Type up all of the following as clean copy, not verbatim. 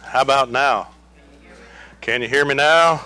How about now? Can you hear me now?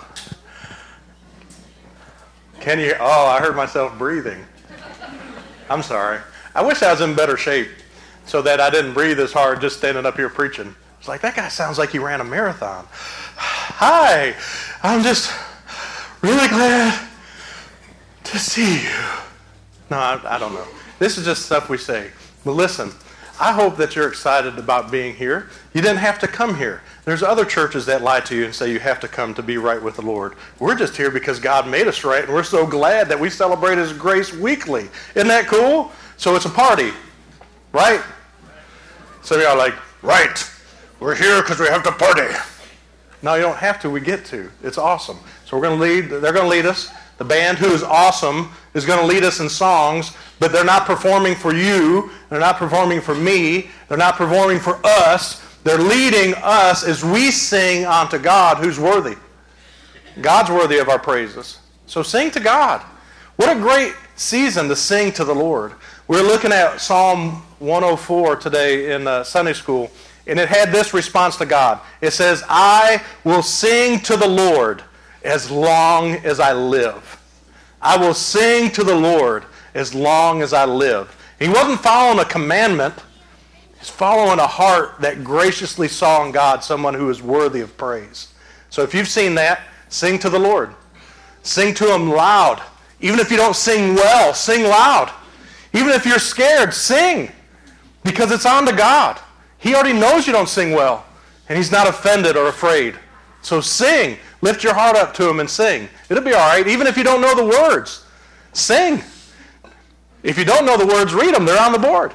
Can you? Oh, I heard myself breathing. I'm sorry. I wish I was in better shape so that I didn't breathe as hard just standing up here preaching. It's like, that guy sounds like he ran a marathon. Hi, I'm just really glad to see you. No, I don't know. This is just stuff we say. But listen, I hope that you're excited about being here. You didn't have to come here. There's other churches that lie to you and say you have to come to be right with the Lord. We're just here because God made us right, and we're so glad that we celebrate His grace weekly. Isn't that cool? So it's a party, right? Some of y'all are like, right, we're here because we have to party. No, you don't have to. We get to. It's awesome. So they're going to lead us. The band, who is awesome, is going to lead us in songs, but they're not performing for you. They're not performing for me. They're not performing for us. They're leading us as we sing unto God, who's worthy. God's worthy of our praises. So sing to God. What a great season to sing to the Lord. We're looking at Psalm 104 today in Sunday school, and it had this response to God. It says, I will sing to the Lord as long as I live. I will sing to the Lord as long as I live. He wasn't following a commandment. He's following a heart that graciously saw in God someone who is worthy of praise. So if you've seen that, sing to the Lord. Sing to Him loud. Even if you don't sing well, sing loud. Even if you're scared, sing. Because it's on to God. He already knows you don't sing well. And He's not offended or afraid. So sing. Lift your heart up to Him and sing. It'll be all right, even if you don't know the words. Sing. If you don't know the words, read them. They're on the board.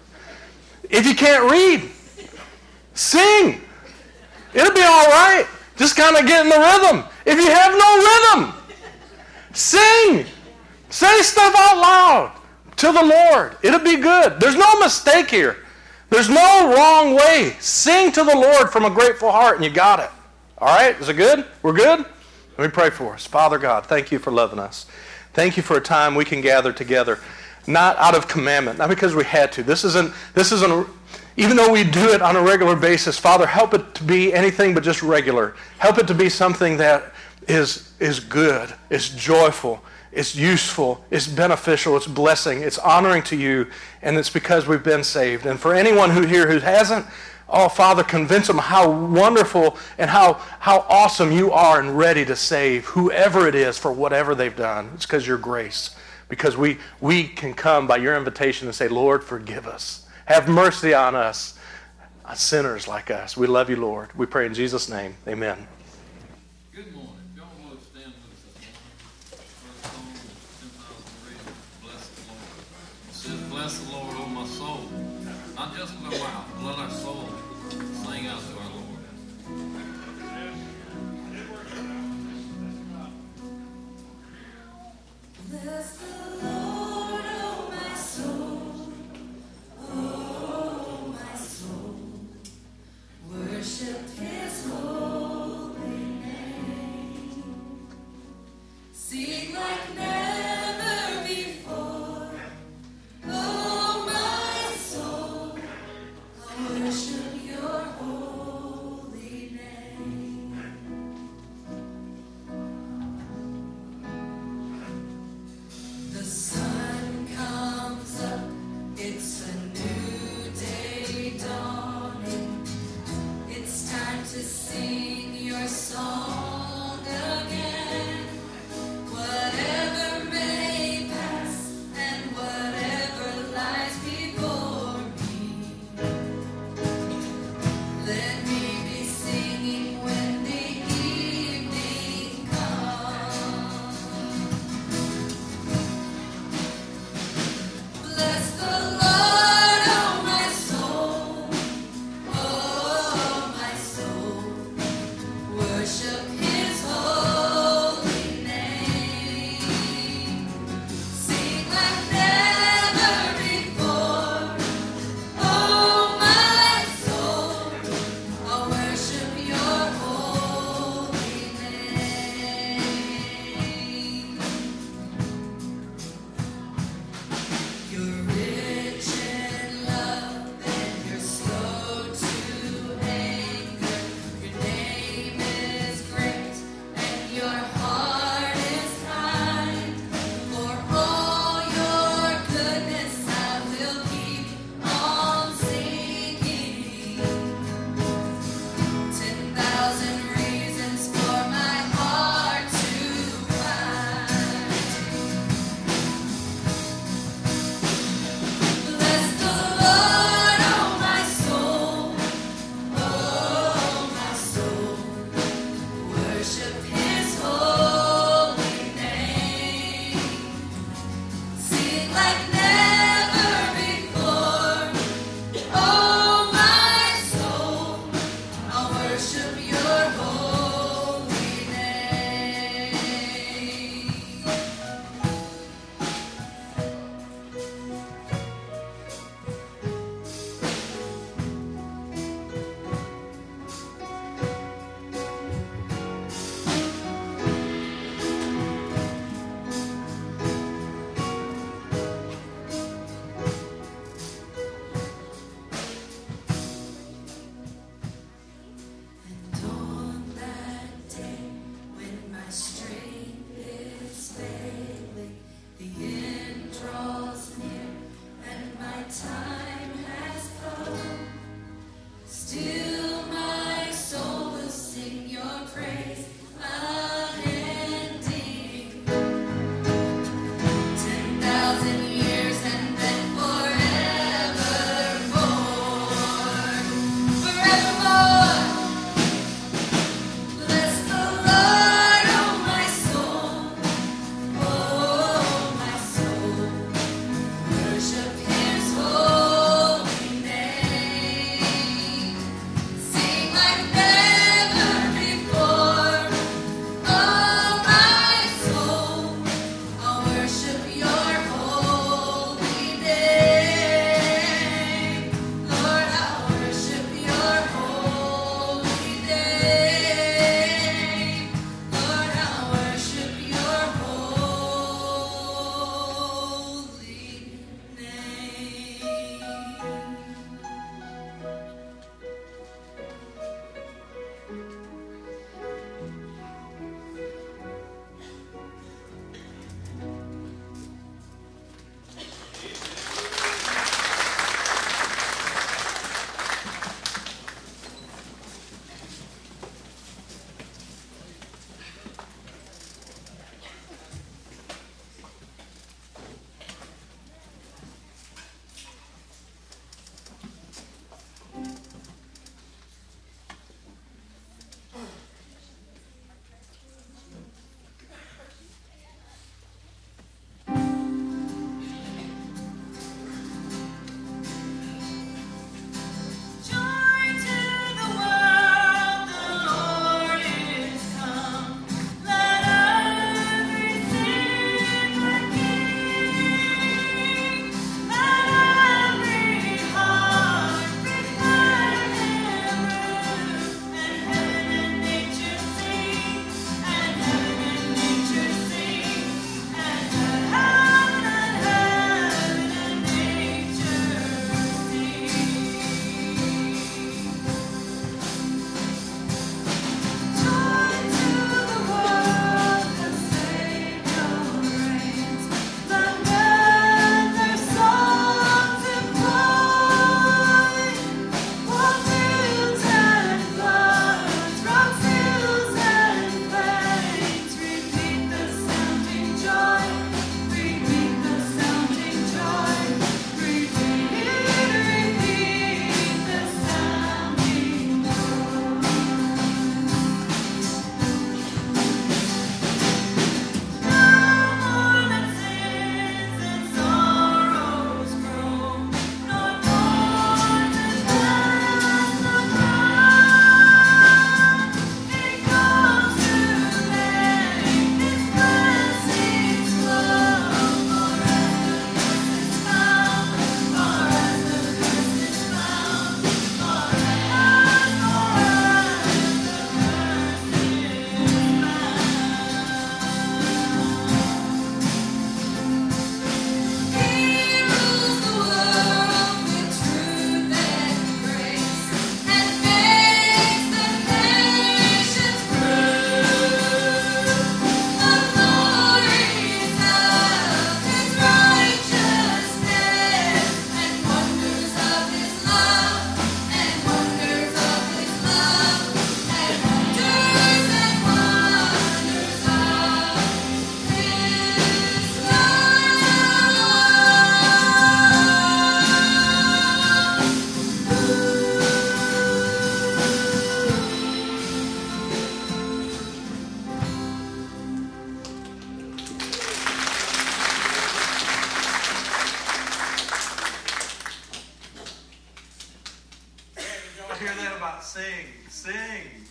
If you can't read, sing. It'll be all right. Just kind of get in the rhythm. If you have no rhythm, sing. Say stuff out loud to the Lord. It'll be good. There's no mistake here. There's no wrong way. Sing to the Lord from a grateful heart, and you got it. All right? Is it good? We're good? Let me pray for us. Father God, thank you for loving us. Thank you for a time we can gather together, not out of commandment, not because we had to. This isn't, even though we do it on a regular basis, Father, help it to be anything but just regular. Help it to be something that is good, is joyful, it's useful, it's beneficial, it's blessing, it's honoring to you, and it's because we've been saved. And for anyone who hasn't, oh, Father, convince them how wonderful and how awesome you are and ready to save whoever it is for whatever they've done. It's because your grace. Because we can come by your invitation and say, Lord, forgive us. Have mercy on us, sinners like us. We love you, Lord. We pray in Jesus' name. Amen. Good morning. Y'all want to stand with us this morning for a song of 10,000 reasons. Bless the Lord. It says, bless the Lord, oh my soul. Not just with our mouth, but let our soul sing out to our Lord. Bless the Lord, oh my soul, oh my soul, worship His holy name. Sing like never before, oh my soul, I worship Your holy name. The sun comes up, it's a new day dawning. It's time to sing your song again. Whatever may pass and whatever lies before me, let me be singing when the evening comes. Bless the Lord, oh my soul, oh my soul, worship worship your holy name. And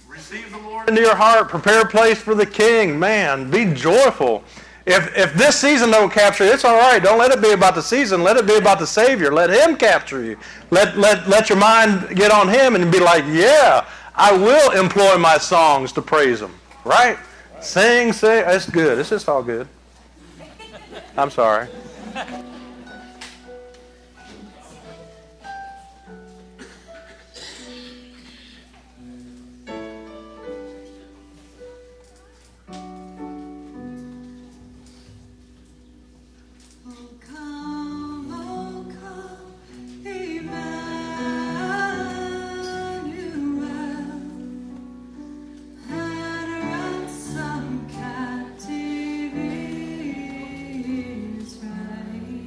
Receive the Lord into your heart. Prepare a place for the King. Man, be joyful. If this season don't capture you, it's all right. Don't let it be about the season. Let it be about the Savior. Let Him capture you. Let your mind get on Him and be like, yeah, I will employ my songs to praise Him. Right? Sing. It's good. It's just all good. I'm sorry. Some captive Israel.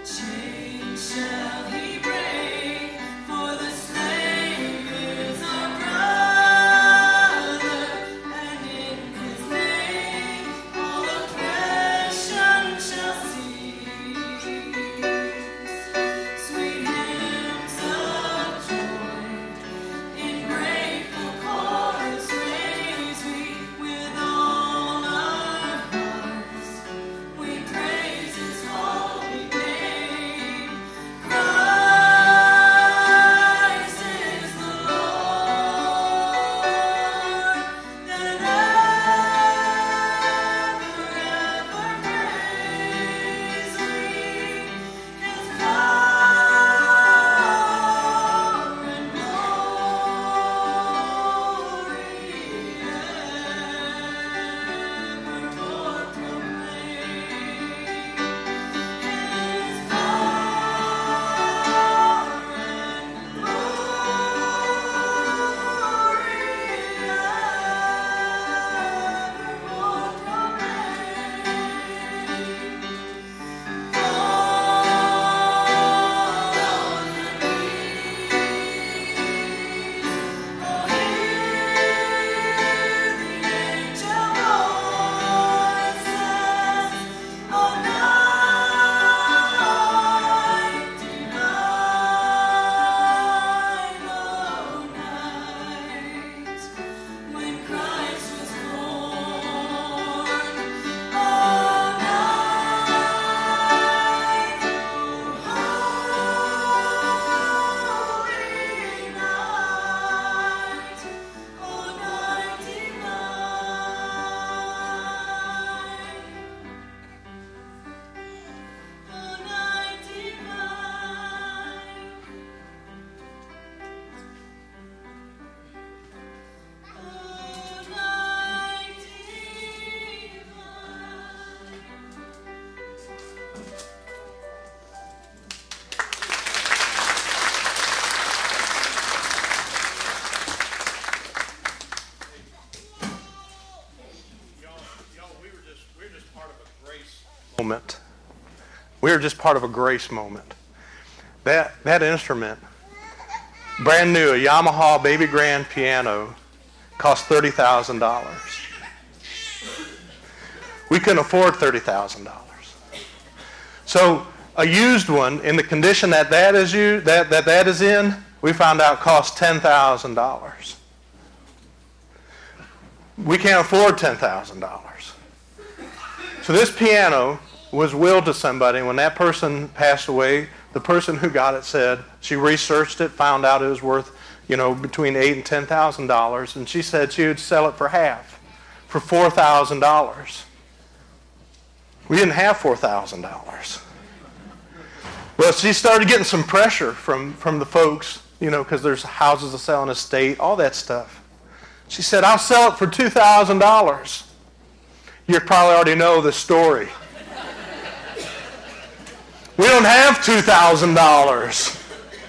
moment. We are just part of a grace moment. That instrument, brand new, a Yamaha Baby Grand piano, cost $30,000. We couldn't afford $30,000. So a used one in the condition that is in, we found out cost $10,000. We can't afford $10,000. So this piano was willed to somebody. When that person passed away, the person who got it said she researched it, found out it was worth, between $8,000 and $10,000, and she said she would sell it for half, for $4,000. We didn't have $4,000. Well, she started getting some pressure from the folks, because there's houses to sell in the state, all that stuff. She said, I'll sell it for $2,000. You probably already know the story. We don't have $2,000.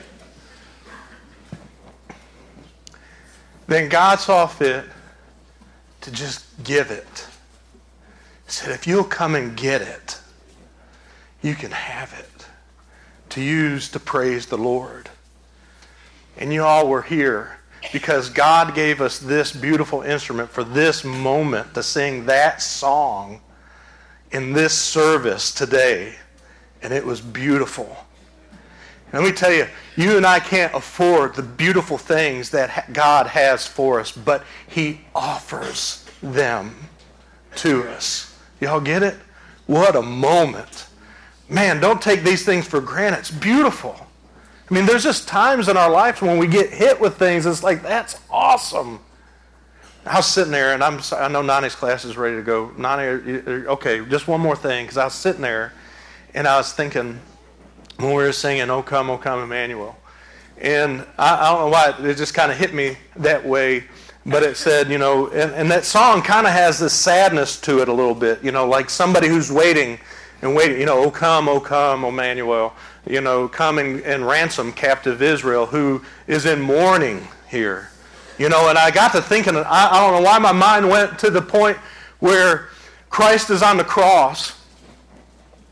Then God saw fit to just give it. He said, if you'll come and get it, you can have it to use to praise the Lord. And you all were here because God gave us this beautiful instrument for this moment to sing that song in this service today. And it was beautiful. And let me tell you, you and I can't afford the beautiful things that God has for us, but He offers them to us. Y'all get it? What a moment. Man, don't take these things for granted. It's beautiful. I mean, there's just times in our lives when we get hit with things, it's like, that's awesome. I was sitting there, and I know Nani's class is ready to go. Nani, okay, just one more thing, because I was sitting there, and I was thinking, when we were singing, O come, Emmanuel. And I don't know why, it just kind of hit me that way. But it said, and that song kind of has this sadness to it a little bit, like somebody who's waiting, O come, Emmanuel. Come and ransom captive Israel who is in mourning here. And I got to thinking, I don't know why my mind went to the point where Christ is on the cross.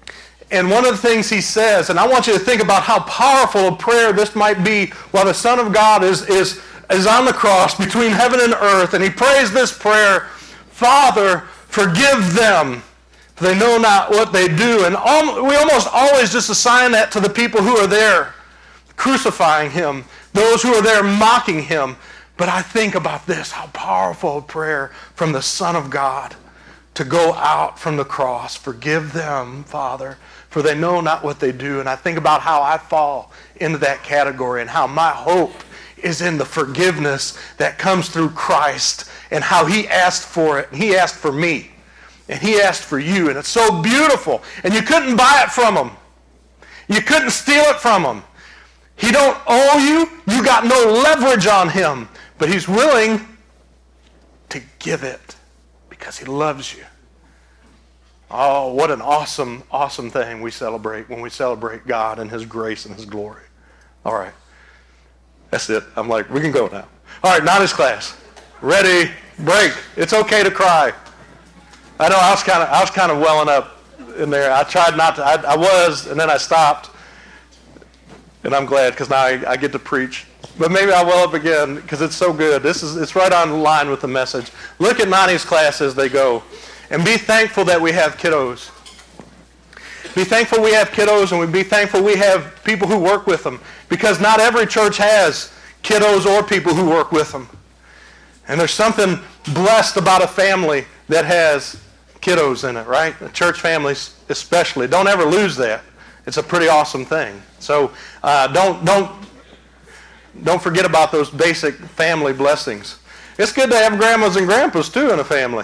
And one of the things he says, and I want you to think about how powerful a prayer this might be while the Son of God is on the cross between heaven and earth, and he prays this prayer, Father, forgive them, for they know not what they do. And we almost always just assign that to the people who are there crucifying him, those who are there mocking him. But I think about this, how powerful a prayer from the Son of God to go out from the cross. Forgive them, Father, for they know not what they do. And I think about how I fall into that category and how my hope is in the forgiveness that comes through Christ and how he asked for it. And he asked for me. And he asked for you. And it's so beautiful. And you couldn't buy it from him. You couldn't steal it from him. He don't owe you. You got no leverage on him. But he's willing to give it because he loves you. Oh, what an awesome, awesome thing we celebrate when we celebrate God and his grace and his glory. All right. That's it. I'm like, we can go now. All right, Nani's class. Ready, break. It's okay to cry. I know I was kind of welling up in there. I tried not to. I was, and then I stopped. And I'm glad because now I get to preach. But maybe I'll well up again because it's so good. It's right on line with the message. Look at Nani's class as they go. And be thankful that we have kiddos. Be thankful we have kiddos, and be thankful we have people who work with them. Because not every church has kiddos or people who work with them. And there's something blessed about a family that has kiddos in it, right? The church families especially. Don't ever lose that. It's a pretty awesome thing. So don't forget about those basic family blessings. It's good to have grandmas and grandpas too in a family.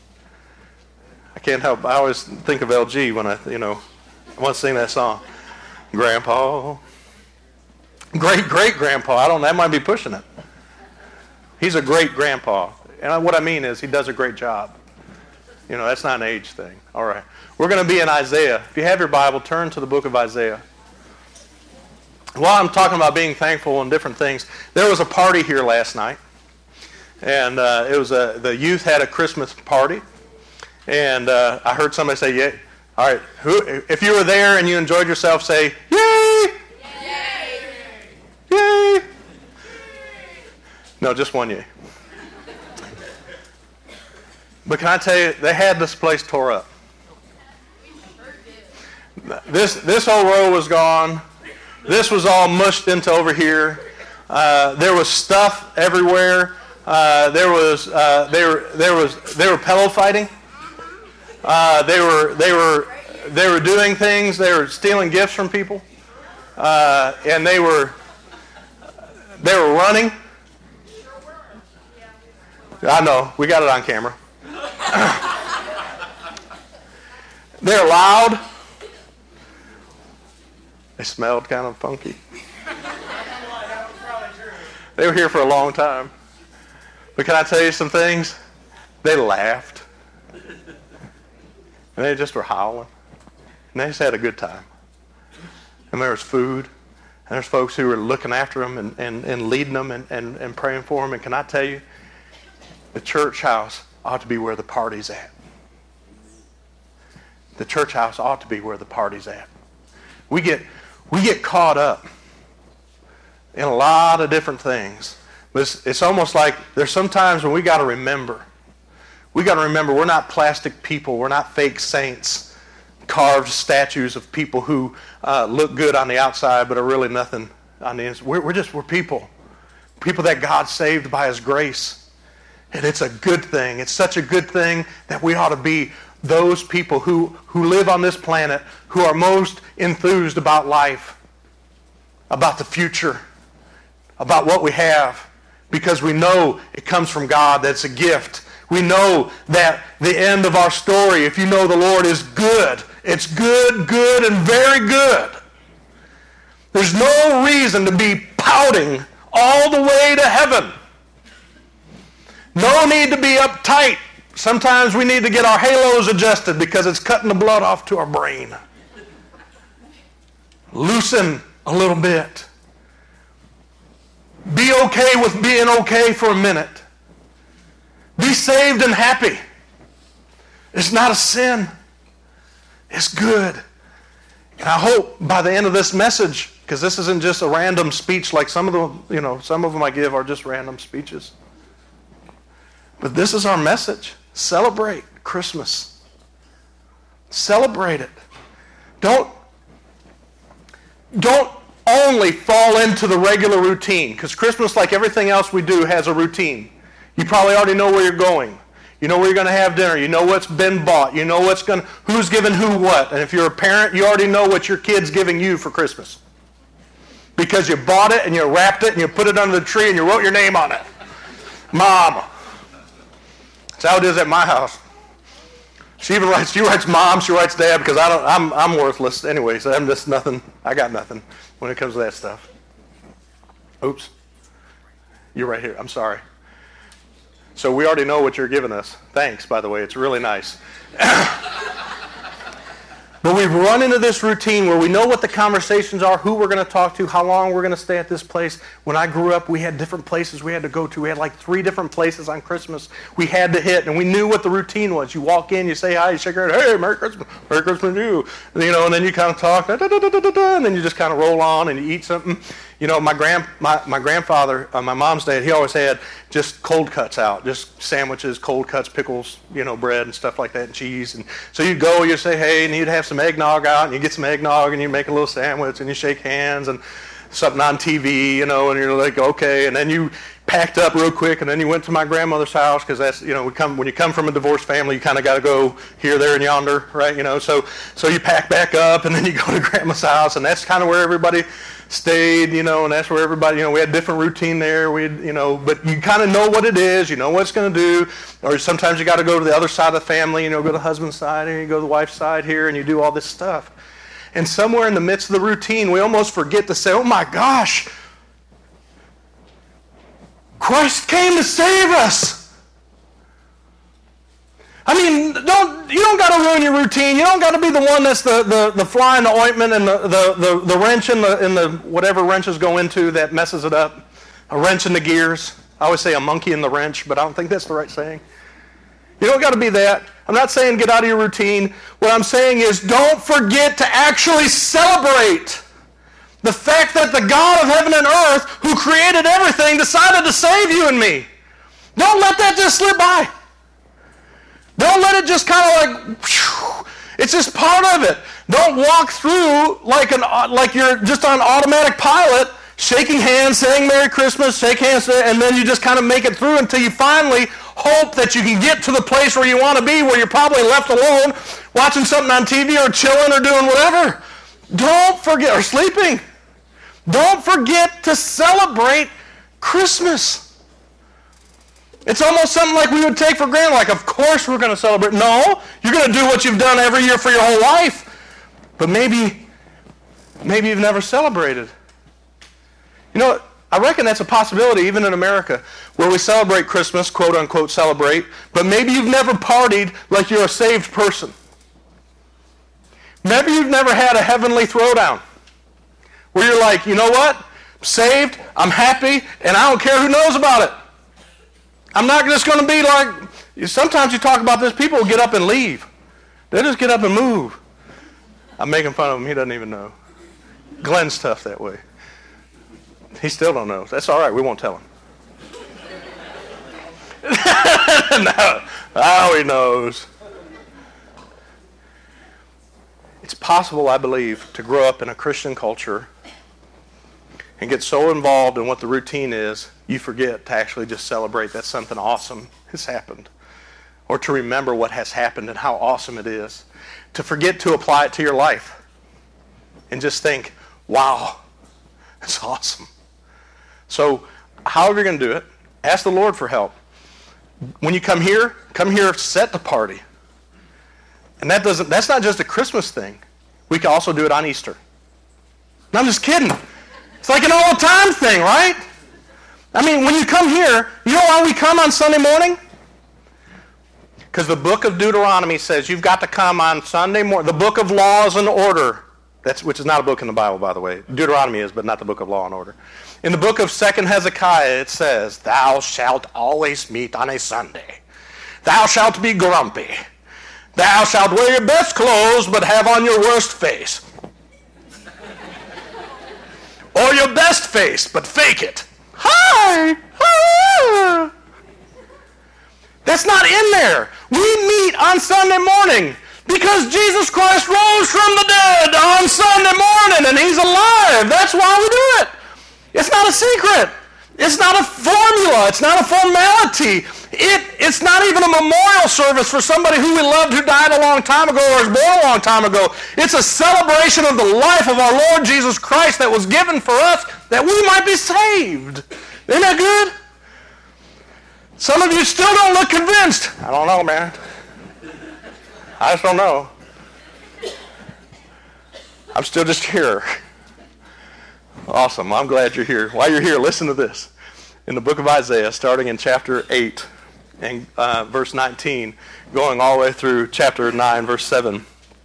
I can't help. I always think of LG when I want to sing that song. Grandpa, great grandpa. That might be pushing it. He's a great grandpa, and what I mean is he does a great job. That's not an age thing. All right, we're going to be in Isaiah. If you have your Bible, turn to the book of Isaiah. While I'm talking about being thankful and different things, there was a party here last night, and it was the youth had a Christmas party. And I heard somebody say, "Yeah." All right, if you were there and you enjoyed yourself, say, "Yay!" Yay! Yay! No, just one yay. But can I tell you, they had this place tore up. This whole row was gone. This was all mushed into over here. There was stuff everywhere. They were pillow fighting. They were doing things. They were stealing gifts from people, and they were running. I know, we got it on camera. They're loud. They smelled kind of funky. They were here for a long time. But can I tell you some things? They laughed. And they just were howling. And they just had a good time. And there was food. And there's folks who were looking after them and leading them and praying for them. And can I tell you, the church house ought to be where the party's at. The church house ought to be where the party's at. We get caught up in a lot of different things. But it's almost like there's some times when we got to remember. We got to remember we're not plastic people. We're not fake saints, carved statues of people who look good on the outside but are really nothing on the inside. We're people. People that God saved by his grace. And it's a good thing. It's such a good thing that we ought to be those people who live on this planet who are most enthused about life, about the future, about what we have, because we know it comes from God, that's a gift. We know that the end of our story, if you know the Lord, is good. It's good, good, and very good. There's no reason to be pouting all the way to heaven. No need to be uptight. Sometimes we need to get our halos adjusted because it's cutting the blood off to our brain. Loosen a little bit. Be okay with being okay for a minute. Be saved and happy. It's not a sin. It's good. And I hope by the end of this message, because this isn't just a random speech like some of them I give are just random speeches. But this is our message. Celebrate Christmas. Celebrate it. Don't only fall into the regular routine, because Christmas, like everything else we do, has a routine. You probably already know where you're going. You know where you're going to have dinner. You know what's been bought. You know who's giving who what. And if you're a parent, you already know what your kid's giving you for Christmas. Because you bought it and you wrapped it and you put it under the tree and you wrote your name on it. Mom. That's how it is at my house. She writes mom, she writes dad, because I'm worthless anyway, so I'm just nothing. I got nothing when it comes to that stuff. Oops. You're right here. I'm sorry. So we already know what you're giving us. Thanks, by the way. It's really nice. But we've run into this routine where we know what the conversations are, who we're going to talk to, how long we're going to stay at this place. When I grew up, we had different places we had to go to. We had like 3 different places on Christmas we had to hit, and we knew what the routine was. You walk in, you say hi, you shake your head, hey, Merry Christmas to you. And then you kind of talk, and then you just kind of roll on and you eat something. My grandfather, my mom's dad, he always had just cold cuts out, just sandwiches, cold cuts, pickles, bread and stuff like that, and cheese. And so you'd go, you'd say, hey, and he'd have some eggnog out, and you get some eggnog, and you make a little sandwich, and you shake hands, and something on TV, and you're like, okay. And then you packed up real quick, and then you went to my grandmother's house, because that's, when you come from a divorced family, you kind of got to go here, there, and yonder, right? So you pack back up, and then you go to grandma's house, and that's kind of where everybody stayed, and that's where everybody, we had different routine there. But you kind of know what it is, you know what it's going to do. Or sometimes you got to go to the other side of the family, go to the husband's side, and you go to the wife's side here, and you do all this stuff. And somewhere in the midst of the routine, we almost forget to say, oh my gosh, Christ came to save us. I mean, you don't got to ruin your routine. You don't got to be the one that's the fly in the ointment and the wrench in the whatever wrenches go into that messes it up. A wrench in the gears. I always say a monkey in the wrench, but I don't think that's the right saying. You don't got to be that. I'm not saying get out of your routine. What I'm saying is don't forget to actually celebrate the fact that the God of heaven and earth, who created everything, decided to save you and me. Don't let that just slip by. Don't let it just kind of like, whew, it's just part of it. Don't walk through like you're just on automatic pilot, shaking hands, saying Merry Christmas, shake hands, and then you just kind of make it through until you finally hope that you can get to the place where you want to be, where you're probably left alone, watching something on TV or chilling or doing whatever. Don't forget, or sleeping. Don't forget to celebrate Christmas. It's almost something like we would take for granted, like, of course we're going to celebrate. No, you're going to do what you've done every year for your whole life. But maybe you've never celebrated. I reckon that's a possibility even in America, where we celebrate Christmas, quote unquote celebrate, but maybe you've never partied like you're a saved person. Maybe you've never had a heavenly throwdown, where you're like, you know what? I'm saved, I'm happy, and I don't care who knows about it. I'm not just going to be like, sometimes you talk about this, people will get up and leave. They just get up and move. I'm making fun of him, he doesn't even know. Glenn's tough that way. He still don't know. That's all right, we won't tell him. No, oh, he knows. It's possible, I believe, to grow up in a Christian culture and get so involved in what the routine is, you forget to actually just celebrate that something awesome has happened. Or to remember what has happened and how awesome it is. To forget to apply it to your life. And just think, wow, it's awesome. So, however you're going to do it, ask the Lord for help. When you come here set the party. And that's not just a Christmas thing. We can also do it on Easter. No, I'm just kidding. It's like an all-the-time thing, right? I mean, when you come here, you know why we come on Sunday morning? Because the book of Deuteronomy says you've got to come on Sunday morning. The book of laws and order, which is not a book in the Bible, by the way. Deuteronomy is, but not the book of law and order. In the book of 2nd Hezekiah, it says, thou shalt always meet on a Sunday. Thou shalt be grumpy. Thou shalt wear your best clothes, but have on your worst face. your best face, but fake it. Hi! Ah! That's not in there. We meet on Sunday morning because Jesus Christ rose from the dead on Sunday morning and he's alive. That's why we do it. It's not a secret. It's not a formula. It's not a formality. It's not even a memorial service for somebody who we loved who died a long time ago or was born a long time ago. It's a celebration of the life of our Lord Jesus Christ that was given for us that we might be saved. Isn't that good? Some of you still don't look convinced. I don't know, man. I just don't know. I'm still just here. Awesome. I'm glad you're here. While you're here, listen to this. In the book of Isaiah, starting in chapter 8 and verse 19, going all the way through chapter 9, verse 7,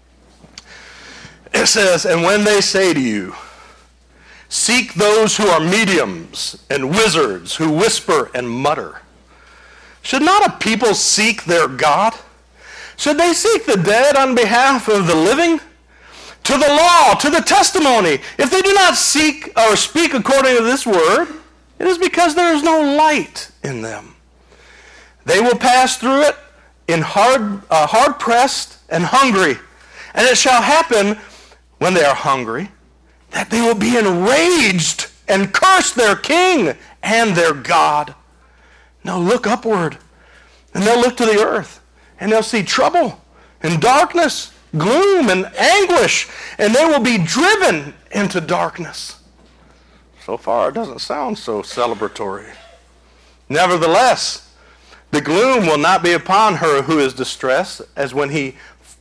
it says, "And when they say to you, seek those who are mediums and wizards who whisper and mutter, should not a people seek their God? Should they seek the dead on behalf of the living? To the law, to the testimony. If they do not seek or speak according to this word, it is because there is no light in them. They will pass through it in hard-pressed and hungry. And it shall happen when they are hungry that they will be enraged and curse their king and their God. Now look upward, and they'll look to the earth, and they'll see trouble and darkness, gloom and anguish, and they will be driven into darkness." So far, it doesn't sound so celebratory. "Nevertheless, the gloom will not be upon her who is distressed, as when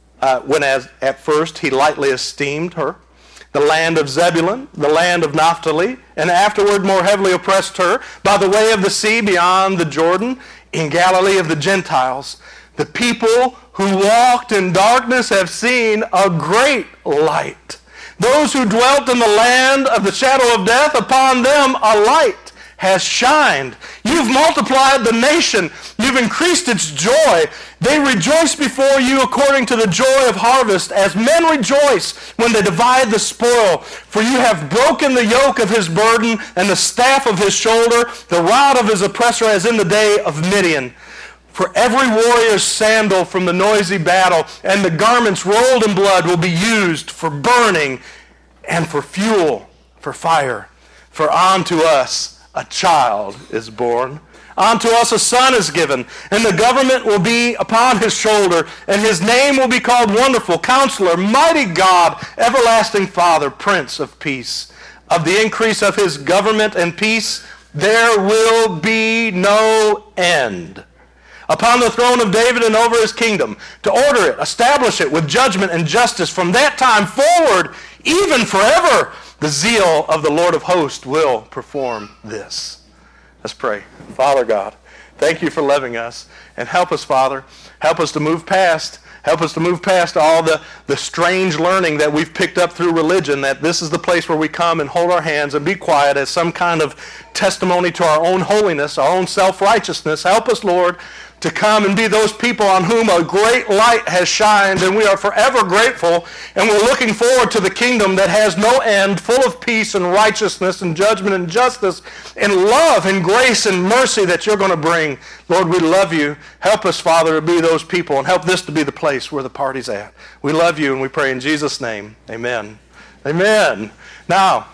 at first he lightly esteemed her. The land of Zebulun, the land of Naphtali, and afterward more heavily oppressed her by the way of the sea beyond the Jordan, in Galilee of the Gentiles. The people who walked in darkness have seen a great light. Those who dwelt in the land of the shadow of death, upon them a light has shined. You've multiplied the nation. You've increased its joy. They rejoice before you according to the joy of harvest, as men rejoice when they divide the spoil. For you have broken the yoke of his burden and the staff of his shoulder, the rod of his oppressor, as in the day of Midian. For every warrior's sandal from the noisy battle and the garments rolled in blood will be used for burning and for fuel, for fire. For unto us a child is born. Unto us a son is given, and the government will be upon his shoulder, and his name will be called Wonderful, Counselor, Mighty God, Everlasting Father, Prince of Peace. Of the increase of his government and peace there will be no end. Upon the throne of David and over his kingdom, to order it, establish it with judgment and justice from that time forward, even forever. The zeal of the Lord of hosts will perform this." Let's pray. Father God, thank you for loving us. And help us, Father. Help us to move past. Help us to move past all the strange learning that we've picked up through religion, that this is the place where we come and hold our hands and be quiet as some kind of testimony to our own holiness, our own self-righteousness. Help us, Lord, to come and be those people on whom a great light has shined, and we are forever grateful, and we're looking forward to the kingdom that has no end, full of peace and righteousness and judgment and justice and love and grace and mercy that you're going to bring. Lord, we love you. Help us, Father, to be those people, and help this to be the place where the party's at. We love you, and we pray in Jesus' name. Amen. Amen. Now,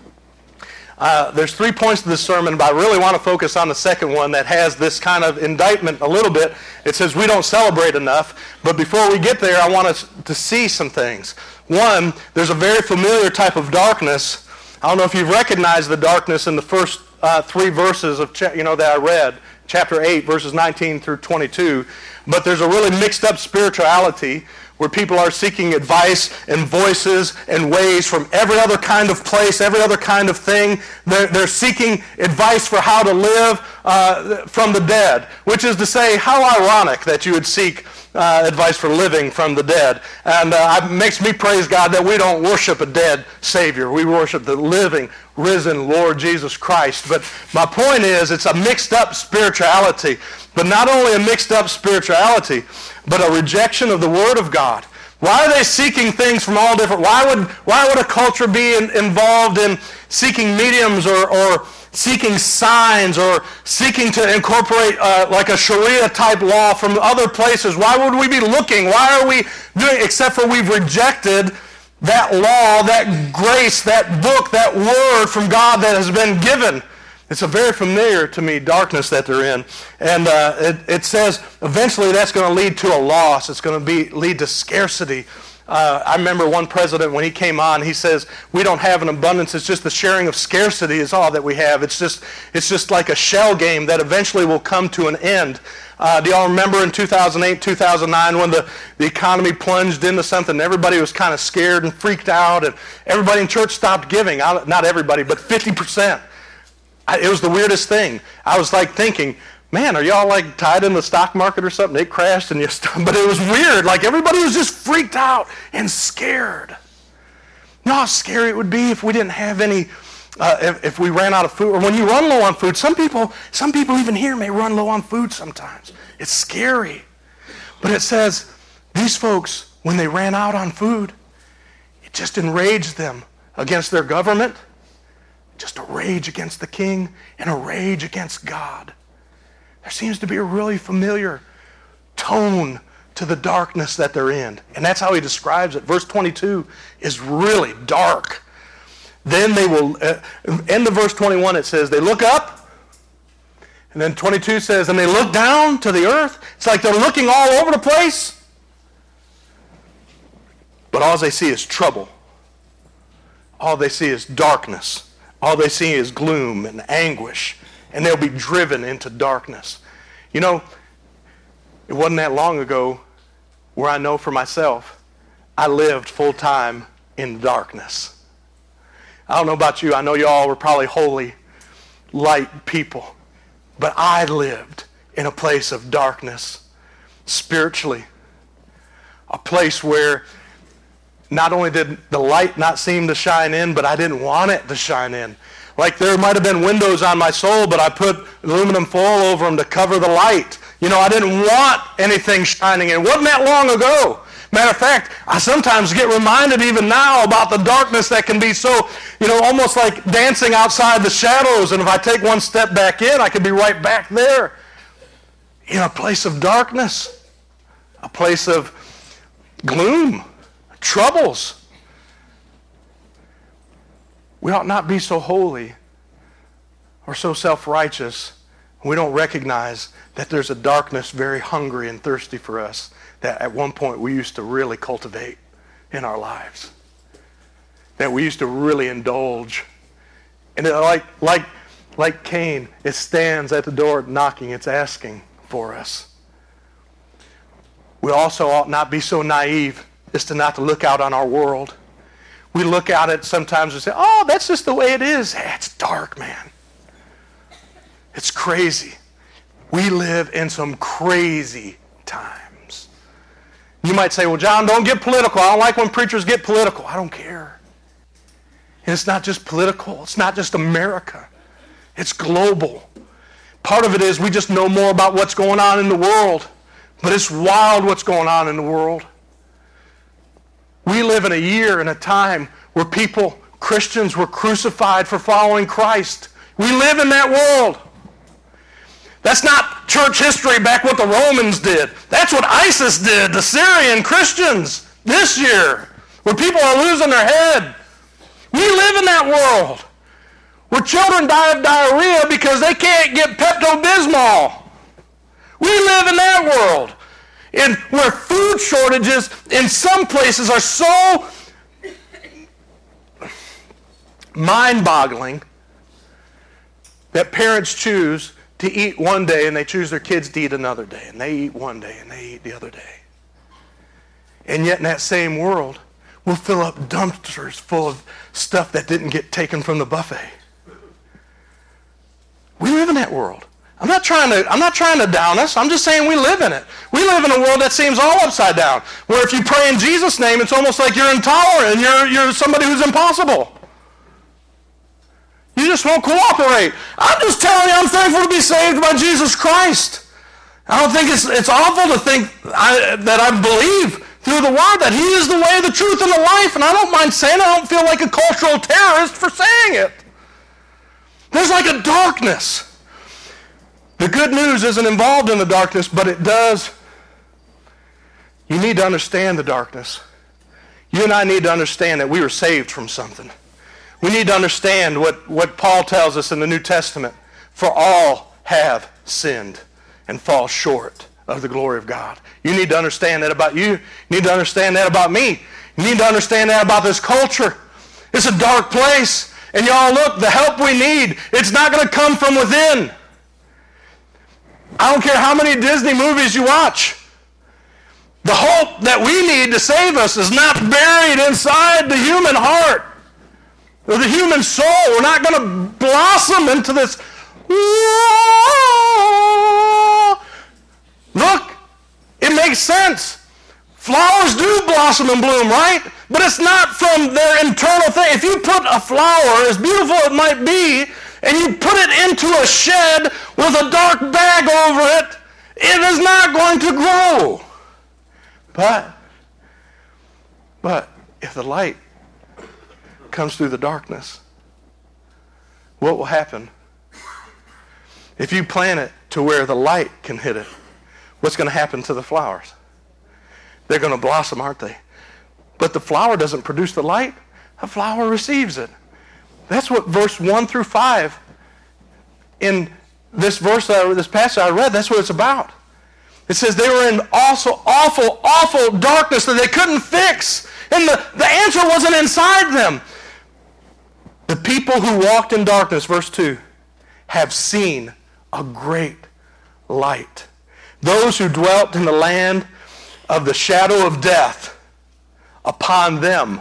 there's 3 points to this sermon, but I really want to focus on the second one that has this kind of indictment a little bit. It says we don't celebrate enough, but before we get there, I want us to see some things. One, there's a very familiar type of darkness. I don't know if you've recognized the darkness in the first 3 verses of that I read, chapter 8, verses 19 through 22, but there's a really mixed up spirituality where people are seeking advice and voices and ways from every other kind of place, every other kind of thing. They're seeking advice for how to live from the dead, which is to say, how ironic that you would seek advice for living from the dead. And it makes me praise God that we don't worship a dead Savior. We worship the living, risen Lord Jesus Christ. But my point is, it's a mixed up spirituality. But not only a mixed up spirituality, but a rejection of the Word of God. Why are they seeking things from all different? Why would a culture be involved in seeking mediums or seeking signs or seeking to incorporate like a Sharia type law from other places? Why would we be looking? Why are we doing, except for we've rejected that law, that grace, that book, that word from God that has been given. It's a very familiar to me darkness that they're in. And it says eventually that's going to lead to a loss. It's going to lead to scarcity. I remember one president, when he came on, he says, we don't have an abundance. It's just the sharing of scarcity is all that we have. It's just like a shell game that eventually will come to an end. Do y'all remember in 2008, 2009 when the economy plunged into something? Everybody was kind of scared and freaked out, and everybody in church stopped giving. Not everybody, but 50%. It was the weirdest thing. I was like thinking, man, are y'all like tied in the stock market or something? It crashed and you stopped. But it was weird. Like everybody was just freaked out and scared. You know how scary it would be if we didn't have any, if we ran out of food. Or when you run low on food, some people even here may run low on food sometimes. It's scary. But it says, these folks, when they ran out on food, it just enraged them against their government, just a rage against the king, and a rage against God. There seems to be a really familiar tone to the darkness that they're in. And that's how he describes it. Verse 22 is really dark. Then they will, end of verse 21 it says, they look up. And then 22 says, and they look down to the earth. It's like they're looking all over the place. But all they see is trouble. All they see is darkness. All they see is gloom and anguish, and they'll be driven into darkness. You know, it wasn't that long ago where I know for myself, I lived full time in darkness. I don't know about you. I know you all were probably holy, light people, but I lived in a place of darkness spiritually, a place where not only did the light not seem to shine in, but I didn't want it to shine in. Like there might have been windows on my soul, but I put aluminum foil over them to cover the light. You know, I didn't want anything shining in. It wasn't that long ago. Matter of fact, I sometimes get reminded even now about the darkness that can be so, you know, almost like dancing outside the shadows. And if I take one step back in, I could be right back there in a place of darkness, a place of gloom, troubles. We ought not be so holy or so self-righteous. We don't recognize that there's a darkness very hungry and thirsty for us that at one point we used to really cultivate in our lives, that we used to really indulge. And like Cain, it stands at the door knocking. It's asking for us. We also ought not be so naive as to not to look out on our world. We look at it sometimes and say, oh, that's just the way it is. Hey, it's dark, man. It's crazy. We live in some crazy times. You might say, well, John, don't get political. I don't like when preachers get political. I don't care. And it's not just political. It's not just America. It's global. Part of it is we just know more about what's going on in the world. But it's wild what's going on in the world. We live in a year and a time where people, Christians, were crucified for following Christ. We live in that world. That's not church history back what the Romans did. That's what ISIS did, the Syrian Christians this year, where people are losing their head. We live in that world where children die of diarrhea because they can't get Pepto-Bismol. We live in that world. And where food shortages in some places are so mind-boggling that parents choose to eat one day and they choose their kids to eat another day. And they eat one day and they eat the other day. And yet in that same world, we'll fill up dumpsters full of stuff that didn't get taken from the buffet. We live in that world. I'm not trying to down us. I'm just saying we live in it. We live in a world that seems all upside down, where if you pray in Jesus' name, it's almost like you're intolerant and you're somebody who's impossible. You just won't cooperate. I'm just telling you, I'm thankful to be saved by Jesus Christ. I don't think it's awful to think that I believe through the Word that He is the way, the truth, and the life. And I don't mind saying it. I don't feel like a cultural terrorist for saying it. There's like a darkness. The good news isn't involved in the darkness, but it does. You need to understand the darkness. You and I need to understand that we were saved from something. We need to understand what Paul tells us in the New Testament. For all have sinned and fall short of the glory of God. You need to understand that about you. You need to understand that about me. You need to understand that about this culture. It's a dark place. And y'all, look, the help we need, it's not going to come from within. I don't care how many Disney movies you watch. The hope that we need to save us is not buried inside the human heart or the human soul. We're not going to blossom into this. Look, it makes sense. Flowers do blossom and bloom, right? But it's not from their internal thing. If you put a flower, as beautiful as it might be, and you put it into a shed with a dark bag over it, it is not going to grow. But if the light comes through the darkness, what will happen? If you plant it to where the light can hit it, what's going to happen to the flowers? They're going to blossom, aren't they? But the flower doesn't produce the light. The flower receives it. That's what verse 1 through 5 in this verse, this passage I read, that's what it's about. It says they were in also awful darkness that they couldn't fix. And the answer wasn't inside them. The people who walked in darkness, verse 2, have seen a great light. Those who dwelt in the land of the shadow of death, upon them,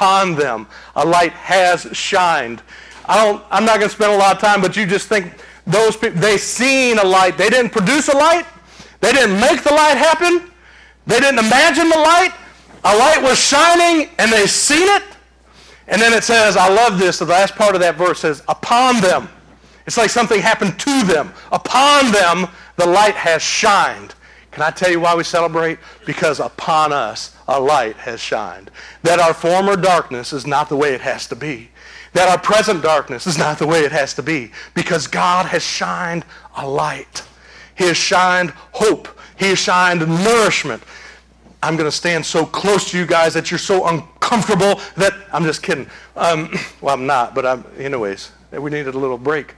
a light has shined. I'm not going to spend a lot of time, but you just think those people, they seen a light. They didn't produce a light. They didn't make the light happen. They didn't imagine the light. A light was shining, and they seen it. And then it says, I love this, the last part of that verse says, upon them. It's like something happened to them. Upon them, the light has shined. Can I tell you why we celebrate? Because upon us, a light has shined. That our former darkness is not the way it has to be. That our present darkness is not the way it has to be. Because God has shined a light. He has shined hope. He has shined nourishment. I'm going to stand so close to you guys that you're so uncomfortable that... I'm just kidding. Well, I'm not, but anyways, we needed a little break.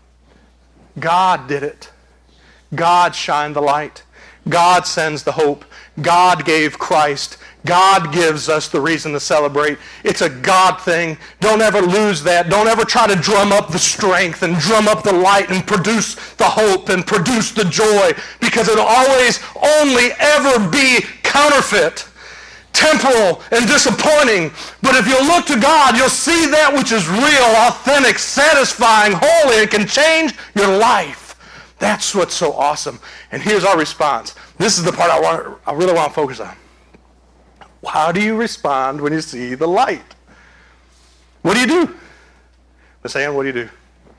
God did it. God shined the light. God sends the hope. God gave Christ. God gives us the reason to celebrate. It's a God thing. Don't ever lose that. Don't ever try to drum up the strength and drum up the light and produce the hope and produce the joy, because it'll always only ever be counterfeit, temporal, and disappointing. But if you'll look to God, you'll see that which is real, authentic, satisfying, holy, and can change your life. That's what's so awesome. And here's our response. This is the part I really want to focus on. How do you respond when you see the light? What do you do? Miss Ann, what do you do?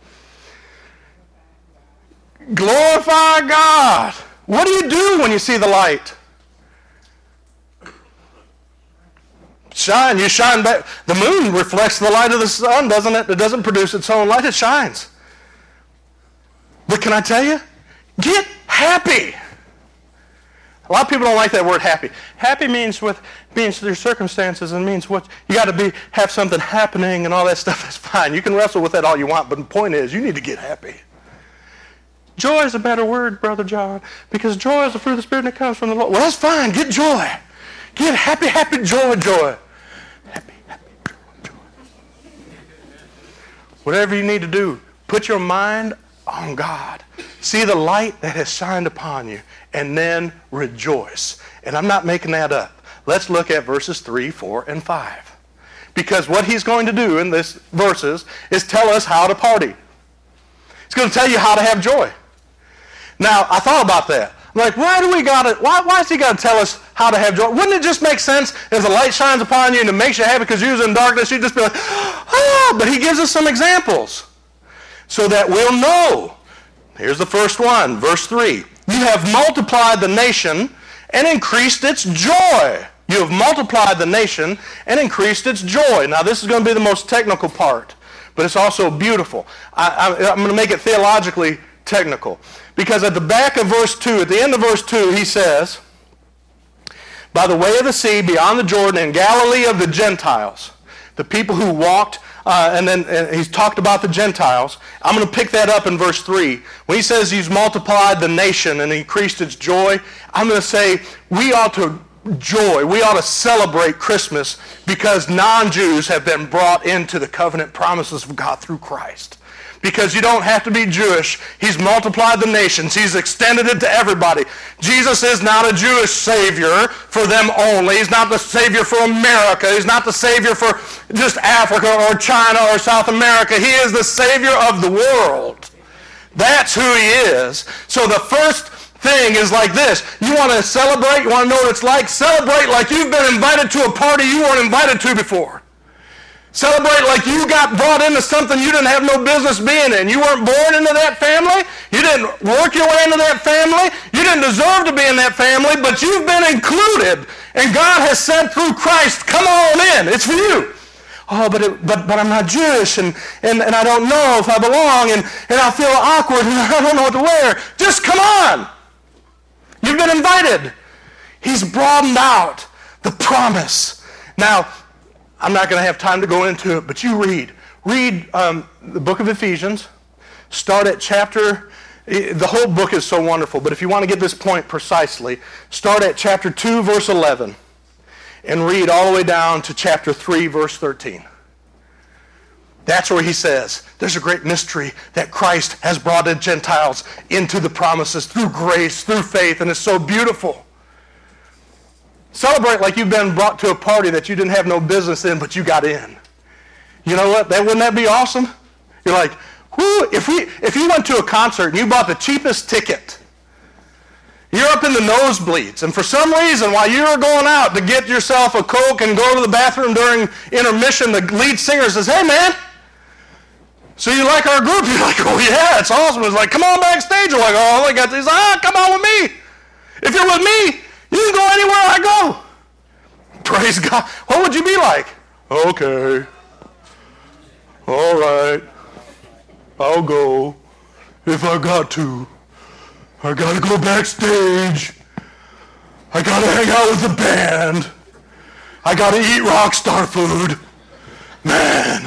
Glorify God. What do you do when you see the light? Shine. You shine back. The moon reflects the light of the sun, doesn't it? It doesn't produce its own light. It shines. But can I tell you? Get happy. A lot of people don't like that word happy. Happy means your circumstances and means what you got to have something happening and all that stuff. That's fine. You can wrestle with that all you want, but the point is you need to get happy. Joy is a better word, Brother John, because joy is the fruit of the Spirit that comes from the Lord. Well, that's fine. Get joy. Get happy, joy. Happy, joy. Whatever you need to do, put your mind on God. See the light that has shined upon you, and then rejoice. And I'm not making that up. Let's look at verses 3, 4, and 5. Because what he's going to do in these verses is tell us how to party. He's going to tell you how to have joy. Now, I thought about that. I'm like, why is he got to tell us how to have joy? Wouldn't it just make sense if the light shines upon you and it makes you happy because you're in darkness, you'd just be like, ah, but he gives us some examples so that we'll know. Here's the first one, verse 3. You have multiplied the nation and increased its joy. You have multiplied the nation and increased its joy. Now, this is going to be the most technical part, but it's also beautiful. I'm going to make it theologically technical. Because at the back of verse 2, at the end of verse 2, he says, by the way of the sea, beyond the Jordan, in Galilee of the Gentiles, the people who walked, and he's talked about the Gentiles. I'm going to pick that up in verse 3. When he says he's multiplied the nation and increased its joy, I'm going to say we ought to celebrate Christmas because non-Jews have been brought into the covenant promises of God through Christ. Because you don't have to be Jewish. He's multiplied the nations. He's extended it to everybody. Jesus is not a Jewish Savior for them only. He's not the Savior for America. He's not the Savior for just Africa or China or South America. He is the Savior of the world. That's who he is. So the first thing is like this. You want to celebrate? You want to know what it's like? Celebrate like you've been invited to a party you weren't invited to before. Celebrate like you got brought into something you didn't have no business being in. You weren't born into that family. You didn't work your way into that family. You didn't deserve to be in that family, but you've been included. And God has said through Christ, come on in. It's for you. Oh, but I'm not Jewish, and I don't know if I belong, and I feel awkward, and I don't know what to wear. Just come on. You've been invited. He's broadened out the promise. Now, I'm not going to have time to go into it, but you read. Read the book of Ephesians. Start at the whole book is so wonderful, but if you want to get this point precisely, start at chapter 2, verse 11, and read all the way down to chapter 3, verse 13. That's where he says, there's a great mystery that Christ has brought the Gentiles into the promises through grace, through faith, and it's so beautiful. Celebrate like you've been brought to a party that you didn't have no business in, but you got in. You know what? Wouldn't that be awesome? You're like, whoo, if you went to a concert and you bought the cheapest ticket, you're up in the nosebleeds, and for some reason, while you were going out to get yourself a Coke and go to the bathroom during intermission, the lead singer says, hey, man, so you like our group? You're like, oh, yeah, it's awesome. It's like, come on backstage. You're like, oh, I got this. Come on with me. If you're with me, you can go anywhere I go. Praise God. What would you be like? Okay. All right. I'll go. If I got to. I got to go backstage. I got to hang out with the band. I got to eat rock star food. Man.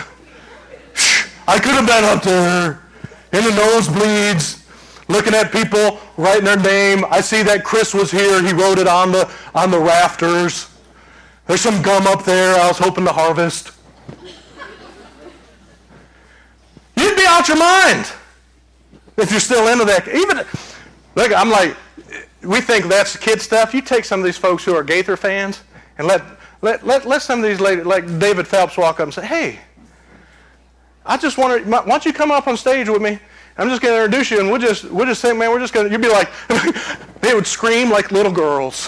I could have been up there in the nosebleeds, looking at people writing their name. I see that Chris was here. He wrote it on the rafters. There's some gum up there I was hoping to harvest. You'd be out your mind if you're still into that. Even, look, I'm like, we think that's kid stuff. You take some of these folks who are Gaither fans and let some of these ladies, like David Phelps, walk up and say, hey, I just wonder, why don't you come up on stage with me? I'm just going to introduce you, and we'll just say, man, you'd be like, they would scream like little girls.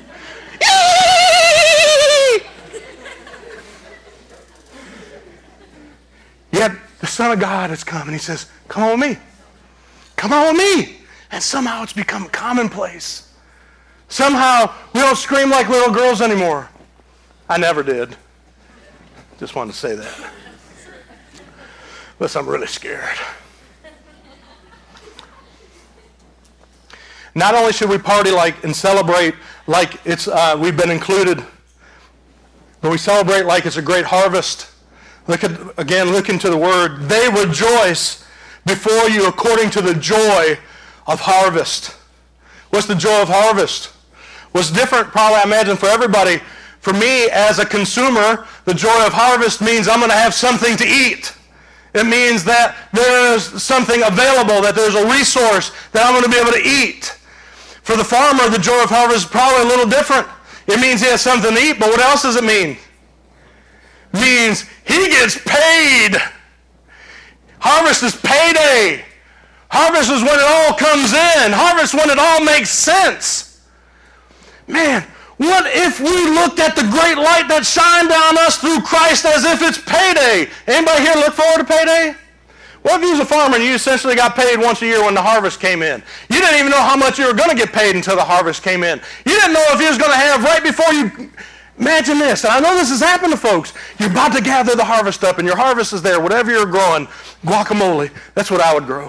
Yet the Son of God has come, and he says, come on with me. Come on with me. And somehow it's become commonplace. Somehow we don't scream like little girls anymore. I never did. Just wanted to say that. Listen, I'm really scared. Not only should we party like and celebrate like it's we've been included, but we celebrate like it's a great harvest. Look into the word. They rejoice before you according to the joy of harvest. What's the joy of harvest? What's different, probably I imagine, for everybody. For me, as a consumer, the joy of harvest means I'm going to have something to eat. It means that there's something available, that there's a resource that I'm going to be able to eat. For the farmer, the joy of harvest is probably a little different. It means he has something to eat, but what else does it mean? It means he gets paid. Harvest is payday. Harvest is when it all comes in. Harvest when it all makes sense. Man, what if we looked at the great light that shined down us through Christ as if it's payday? Anybody here look forward to payday? What if you was a farmer and you essentially got paid once a year when the harvest came in? You didn't even know how much you were going to get paid until the harvest came in. You didn't know if you was going to have right before you Imagine this, and I know this has happened to folks. You're about to gather the harvest up, and your harvest is there. Whatever you're growing, guacamole. That's what I would grow.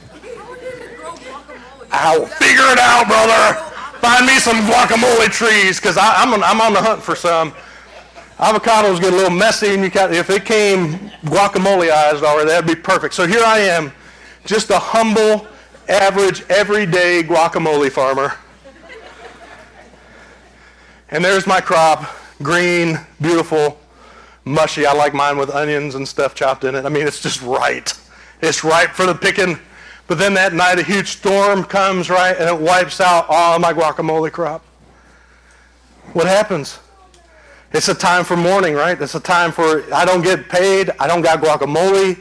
I'll figure it out, brother. Find me some guacamole trees, because I'm on the hunt for some. Avocados get a little messy, and if it came guacamoleized already, that'd be perfect. So here I am, just a humble, average, everyday guacamole farmer. And there's my crop, green, beautiful, mushy. I like mine with onions and stuff chopped in it. I mean, it's just right. It's ripe for the picking. But then that night a huge storm comes, right, and it wipes out all my guacamole crop. What happens? It's a time for mourning, right? It's a time for, I don't get paid, I don't got guacamole.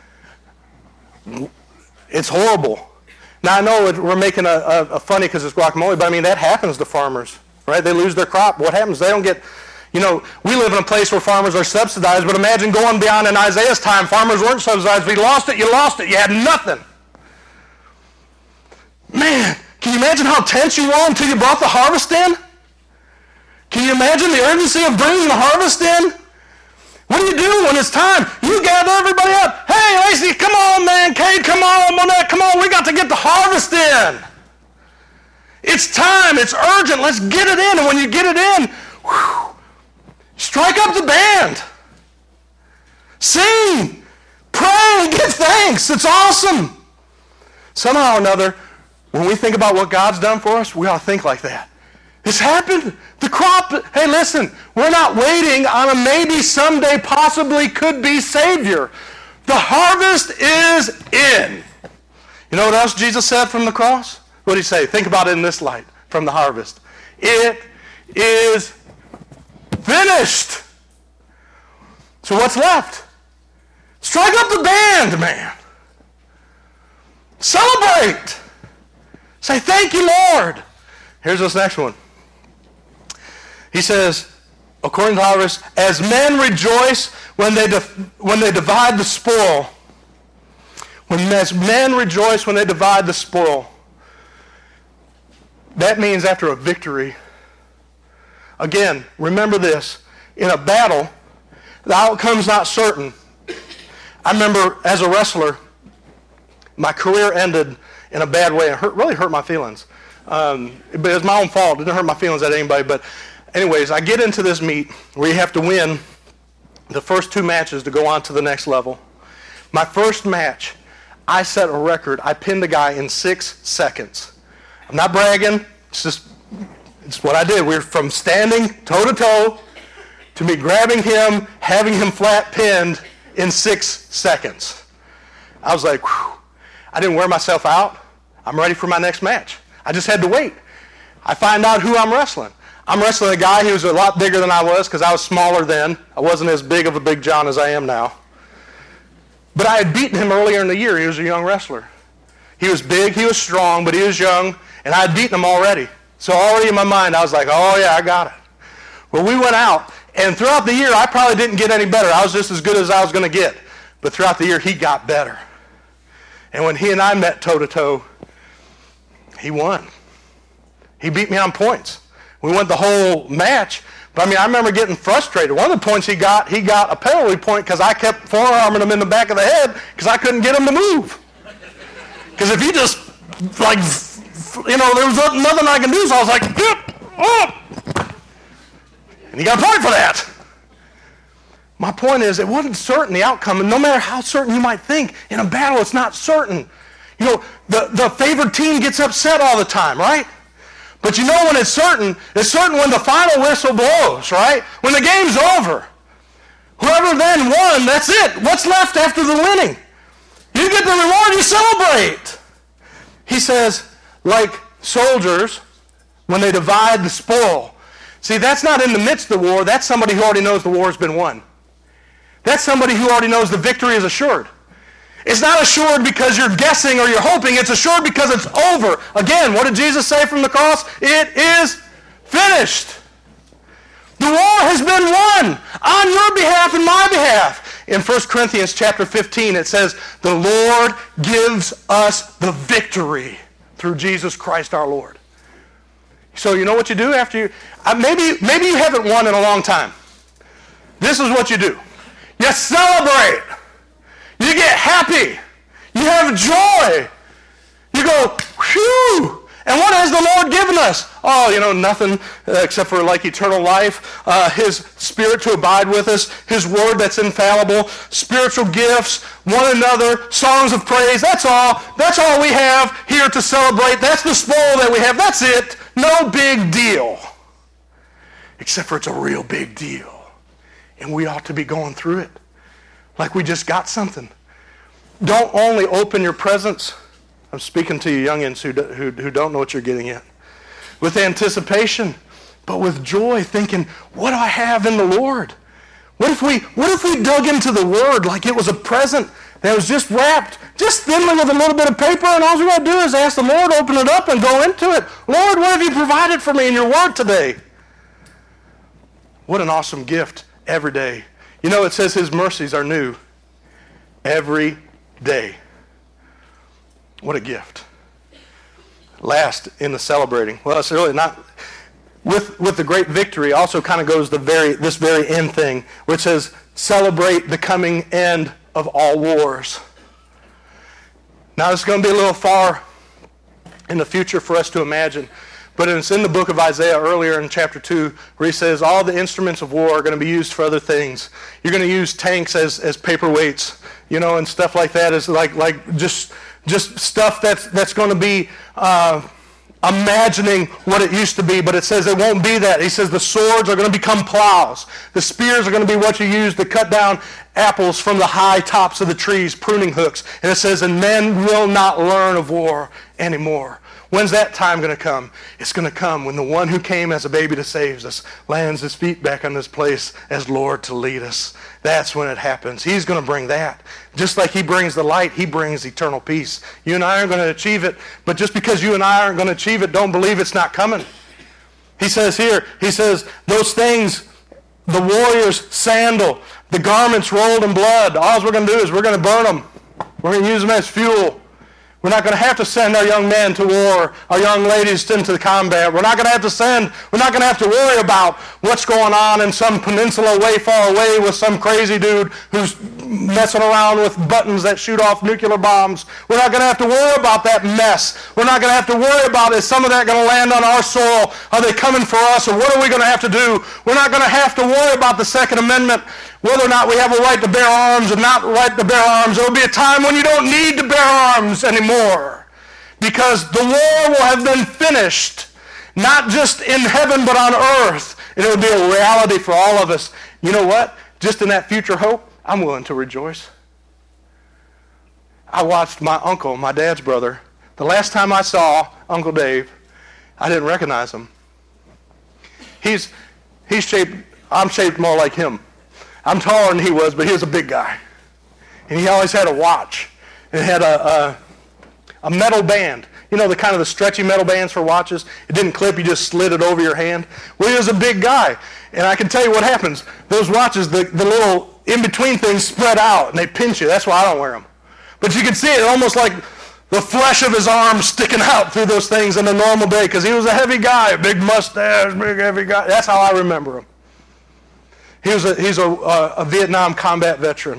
It's horrible. Now I know we're making a funny because it's guacamole, but I mean that happens to farmers, right? They lose their crop. What happens? They don't get, we live in a place where farmers are subsidized, but imagine going beyond in Isaiah's time, farmers weren't subsidized. If you lost it, you lost it. You had nothing. Man, can you imagine how tense you were until you brought the harvest in? Can you imagine the urgency of bringing the harvest in? What do you do when it's time? You gather everybody up. Hey, Lacey, come on, man. Cade, come on, Monette, come on. We got to get the harvest in. It's time. It's urgent. Let's get it in. And when you get it in, strike up the band. Sing. Pray. Give thanks. It's awesome. Somehow or another, when we think about what God's done for us, we ought to think like that. It's happened. The crop, hey, listen, we're not waiting on a maybe someday possibly could be Savior. The harvest is in. You know what else Jesus said from the cross? What did he say? Think about it in this light from the harvest. It is finished. So what's left? Strike up the band, man. Celebrate. Say, thank you, Lord. Here's this next one. He says, according to the harvest, as men rejoice when they divide the spoil. As men rejoice when they divide the spoil. That means after a victory. Again, remember this. In a battle, the outcome's not certain. I remember as a wrestler, my career ended in a bad way. It really hurt my feelings. But it was my own fault. It didn't hurt my feelings at anybody. But anyways, I get into this meet where you have to win the first 2 matches to go on to the next level. My first match, I set a record. I pinned a guy in 6 seconds. I'm not bragging. It's what I did. We're from standing toe-to-toe to me grabbing him, having him flat pinned in 6 seconds. I was like, whew. I didn't wear myself out. I'm ready for my next match. I just had to wait. I find out who I'm wrestling. I'm wrestling a guy who was a lot bigger than I was because I was smaller then. I wasn't as big of a Big John as I am now. But I had beaten him earlier in the year. He was a young wrestler. He was big, he was strong, but he was young, and I had beaten him already. So already in my mind, I was like, oh yeah, I got it. Well, we went out, and throughout the year, I probably didn't get any better. I was just as good as I was going to get. But throughout the year, he got better. And when he and I met toe-to-toe, he won. He beat me on points. We went the whole match, but I remember getting frustrated. One of the points he got a penalty point because I kept forearming him in the back of the head because I couldn't get him to move. Because if he just, there was nothing I can do, so I was like, and he got a point for that. My point is, it wasn't certain, the outcome, and no matter how certain you might think, in a battle it's not certain. The favored team gets upset all the time, right? But when it's certain when the final whistle blows, right? When the game's over. Whoever then won, that's it. What's left after the winning? You get the reward, you celebrate. He says, like soldiers, when they divide the spoil. See, that's not in the midst of the war. That's somebody who already knows the war's been won. That's somebody who already knows the victory is assured. It's not assured because you're guessing or you're hoping. It's assured because it's over. Again, what did Jesus say from the cross? It is finished. The war has been won on your behalf and my behalf. In 1 Corinthians chapter 15, it says, the Lord gives us the victory through Jesus Christ our Lord. So you know what you do after you, maybe you haven't won in a long time. This is what you do. You celebrate. You get happy. You have joy. You go, whew. And what has the Lord given us? Oh, nothing except for like eternal life, his Spirit to abide with us, his word that's infallible, spiritual gifts, one another, songs of praise. That's all. That's all we have here to celebrate. That's the spoil that we have. That's it. No big deal. Except for it's a real big deal. And we ought to be going through it like we just got something. Don't only open your presents. I'm speaking to you youngins who don't know what you're getting yet. With anticipation, but with joy, thinking, what do I have in the Lord? What if we dug into the Word like it was a present that was just wrapped, just thinly with a little bit of paper, and all we got to do is ask the Lord, open it up, and go into it. Lord, what have you provided for me in your Word today? What an awesome gift every day. It says his mercies are new every day. What a gift. Last in the celebrating. Well, it's really not. With the great victory also kind of goes this very end thing, where it says, celebrate the coming end of all wars. Now, it's going to be a little far in the future for us to imagine, but it's in the book of Isaiah earlier in chapter 2, where he says all the instruments of war are going to be used for other things. You're going to use tanks as paperweights, and stuff like that is like just stuff that's going to be imagining what it used to be, but it says it won't be that. He says the swords are going to become plows. The spears are going to be what you use to cut down apples from the high tops of the trees, pruning hooks. And it says, and men will not learn of war anymore. When's that time going to come? It's going to come when the one who came as a baby to save us lands his feet back on this place as Lord to lead us. That's when it happens. He's going to bring that. Just like he brings the light, he brings eternal peace. You and I aren't going to achieve it, but just because you and I aren't going to achieve it, don't believe it's not coming. He says here, those things, the warrior's sandal, the garments rolled in blood, all we're going to do is we're going to burn them. We're going to use them as fuel. We're not going to have to send our young men to war, our young ladies into the combat. We're not going to have to worry about what's going on in some peninsula way far away with some crazy dude who's messing around with buttons that shoot off nuclear bombs. We're not going to have to worry about that mess. We're not going to have to worry about, is some of that going to land on our soil? Are they coming for us? Or what are we going to have to do? We're not going to have to worry about the Second Amendment, whether or not we have a right to bear arms or not right to bear arms. There will be a time when you don't need to bear arms anymore, because the war will have been finished, not just in heaven but on earth. And it will be a reality for all of us. You know what? Just in that future hope, I'm willing to rejoice. I watched my uncle, my dad's brother. The last time I saw Uncle Dave, I didn't recognize him. He's shaped, I'm shaped more like him. I'm taller than he was, but he was a big guy. And he always had a watch. It had a metal band. The kind of the stretchy metal bands for watches. It didn't clip, you just slid it over your hand. Well, he was a big guy. And I can tell you what happens. Those watches, the little in-between things spread out, and they pinch you. That's why I don't wear them. But you can see it almost like the flesh of his arm sticking out through those things in a normal day, because he was a heavy guy, a big mustache, big heavy guy. That's how I remember him. He's a Vietnam combat veteran.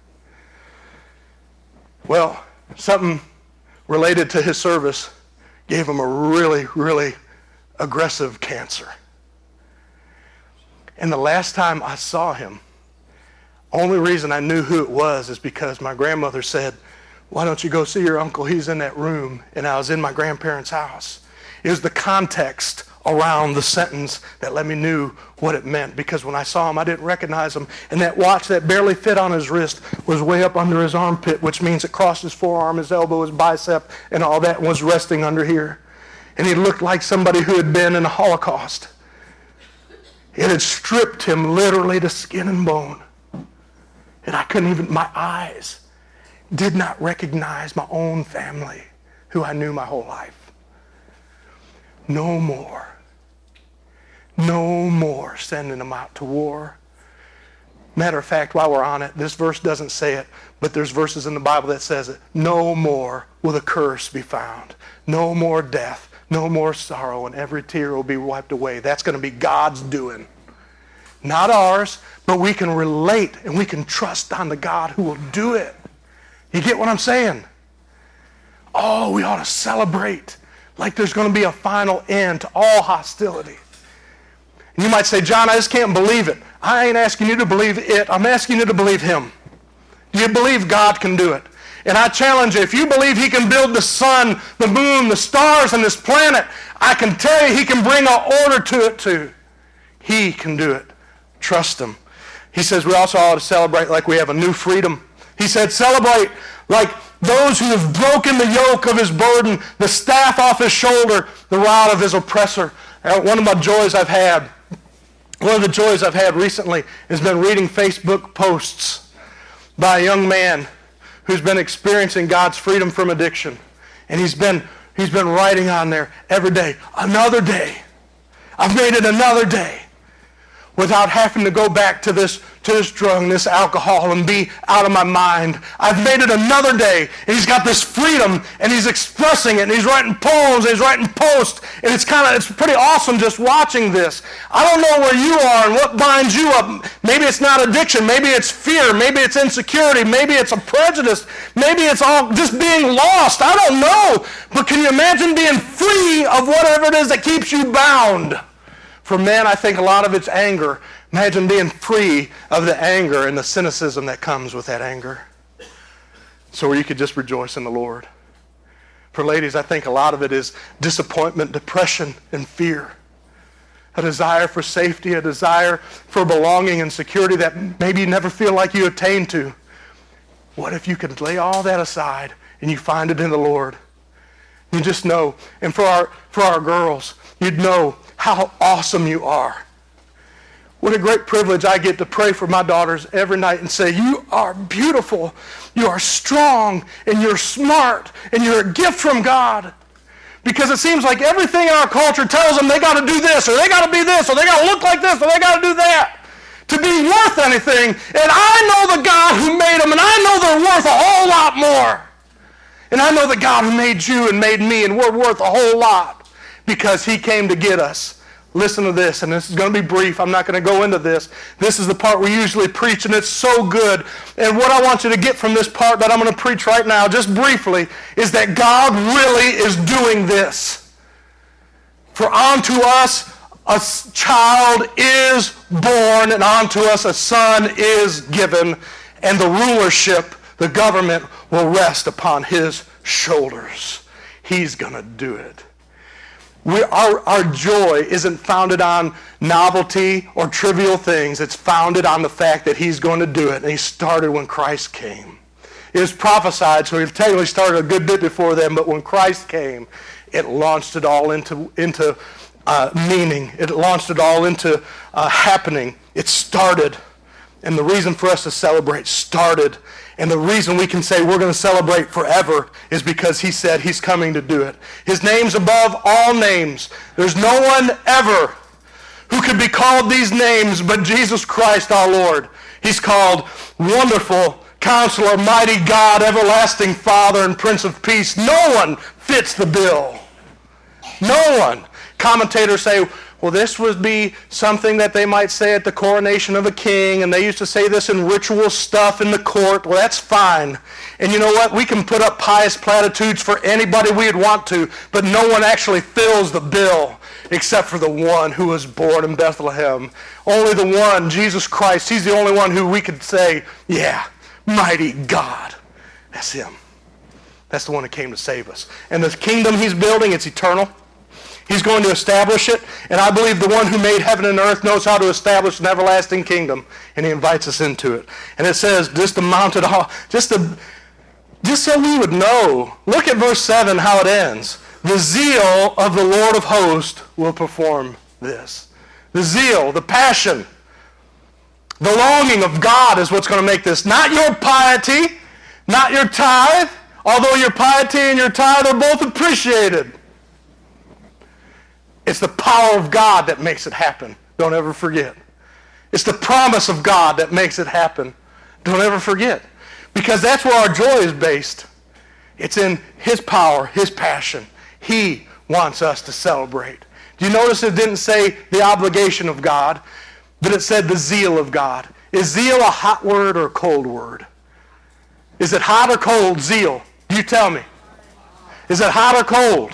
Well, something related to his service gave him a really, really aggressive cancer. And the last time I saw him, only reason I knew who it was is because my grandmother said, why don't you go see your uncle? He's in that room. And I was in my grandparents' house. It was the context around the sentence that let me know what it meant, because when I saw him, I didn't recognize him. And that watch that barely fit on his wrist was way up under his armpit, which means it crossed his forearm, his elbow, his bicep, and all that was resting under here. And he looked like somebody who had been in the Holocaust. It had stripped him literally to skin and bone. And I couldn't even, my eyes did not recognize my own family, who I knew my whole life. No more. No more sending them out to war. Matter of fact, while we're on it, this verse doesn't say it, but there's verses in the Bible that says it. No more will the curse be found. No more death. No more sorrow, and every tear will be wiped away. That's going to be God's doing. Not ours, but we can relate and we can trust on the God who will do it. You get what I'm saying? Oh, we ought to celebrate like there's going to be a final end to all hostility. And you might say, John, I just can't believe it. I ain't asking you to believe it. I'm asking you to believe him. Do you believe God can do it? And I challenge you, if you believe he can build the sun, the moon, the stars, and this planet, I can tell you he can bring an order to it too. He can do it. Trust him. He says we also ought to celebrate like we have a new freedom. He said celebrate like those who have broken the yoke of his burden, the staff off his shoulder, the rod of his oppressor. One of the joys I've had recently has been reading Facebook posts by a young man who's been experiencing God's freedom from addiction. And he's been writing on there every day, another day. I've made it another day without having to go back to this drug and this alcohol and be out of my mind. I've made it another day. And he's got this freedom and he's expressing it and he's writing poems and he's writing posts. And it's pretty awesome just watching this. I don't know where you are and what binds you up. Maybe it's not addiction. Maybe it's fear. Maybe it's insecurity. Maybe it's a prejudice. Maybe it's all just being lost. I don't know. But can you imagine being free of whatever it is that keeps you bound? For men, I think a lot of it's anger. Imagine being free of the anger and the cynicism that comes with that anger. So where you could just rejoice in the Lord. For ladies, I think a lot of it is disappointment, depression, and fear. A desire for safety, a desire for belonging and security that maybe you never feel like you attain to. What if you could lay all that aside and you find it in the Lord? You just know. And for our girls, you'd know how awesome you are. What a great privilege I get to pray for my daughters every night and say, you are beautiful, you are strong, and you're smart, and you're a gift from God. Because it seems like everything in our culture tells them they got to do this, or they got to be this, or they got to look like this, or they got to do that to be worth anything. And I know the God who made them, and I know they're worth a whole lot more. And I know the God who made you and made me, and we're worth a whole lot. Because he came to get us. Listen to this, and this is going to be brief. I'm not going to go into this. This is the part we usually preach, and it's so good. And what I want you to get from this part that I'm going to preach right now, just briefly, is that God really is doing this. For unto us a child is born, and unto us a son is given, and the rulership, the government, will rest upon his shoulders. He's going to do it. Our joy isn't founded on novelty or trivial things. It's founded on the fact that he's going to do it. And he started when Christ came. It was prophesied, so he technically started a good bit before then, but when Christ came, it launched it all into meaning. It launched it all into happening. It started. And the reason for us to celebrate started. And the reason we can say we're going to celebrate forever is because he said he's coming to do it. His name's above all names. There's no one ever who could be called these names but Jesus Christ our Lord. He's called Wonderful Counselor, Mighty God, Everlasting Father, and Prince of Peace. No one fits the bill. No one. Commentators say, well, this would be something that they might say at the coronation of a king, and they used to say this in ritual stuff in the court. Well, that's fine. And you know what? We can put up pious platitudes for anybody we'd want to, but no one actually fills the bill except for the one who was born in Bethlehem. Only the one, Jesus Christ, he's the only one who we could say, yeah, mighty God. That's him. That's the one who came to save us. And the kingdom he's building, it's eternal. He's going to establish it, and I believe the one who made heaven and earth knows how to establish an everlasting kingdom, and he invites us into it. And it says, just so we would know, look at verse 7, how it ends. The zeal of the Lord of hosts will perform this. The zeal, the passion, the longing of God is what's going to make this. Not your piety, not your tithe, although your piety and your tithe are both appreciated. It's the power of God that makes it happen. Don't ever forget. It's the promise of God that makes it happen. Don't ever forget. Because that's where our joy is based. It's in his power, his passion. He wants us to celebrate. Do you notice it didn't say the obligation of God, but it said the zeal of God? Is zeal a hot word or a cold word? Is it hot or cold, zeal? You tell me. Is it hot or cold?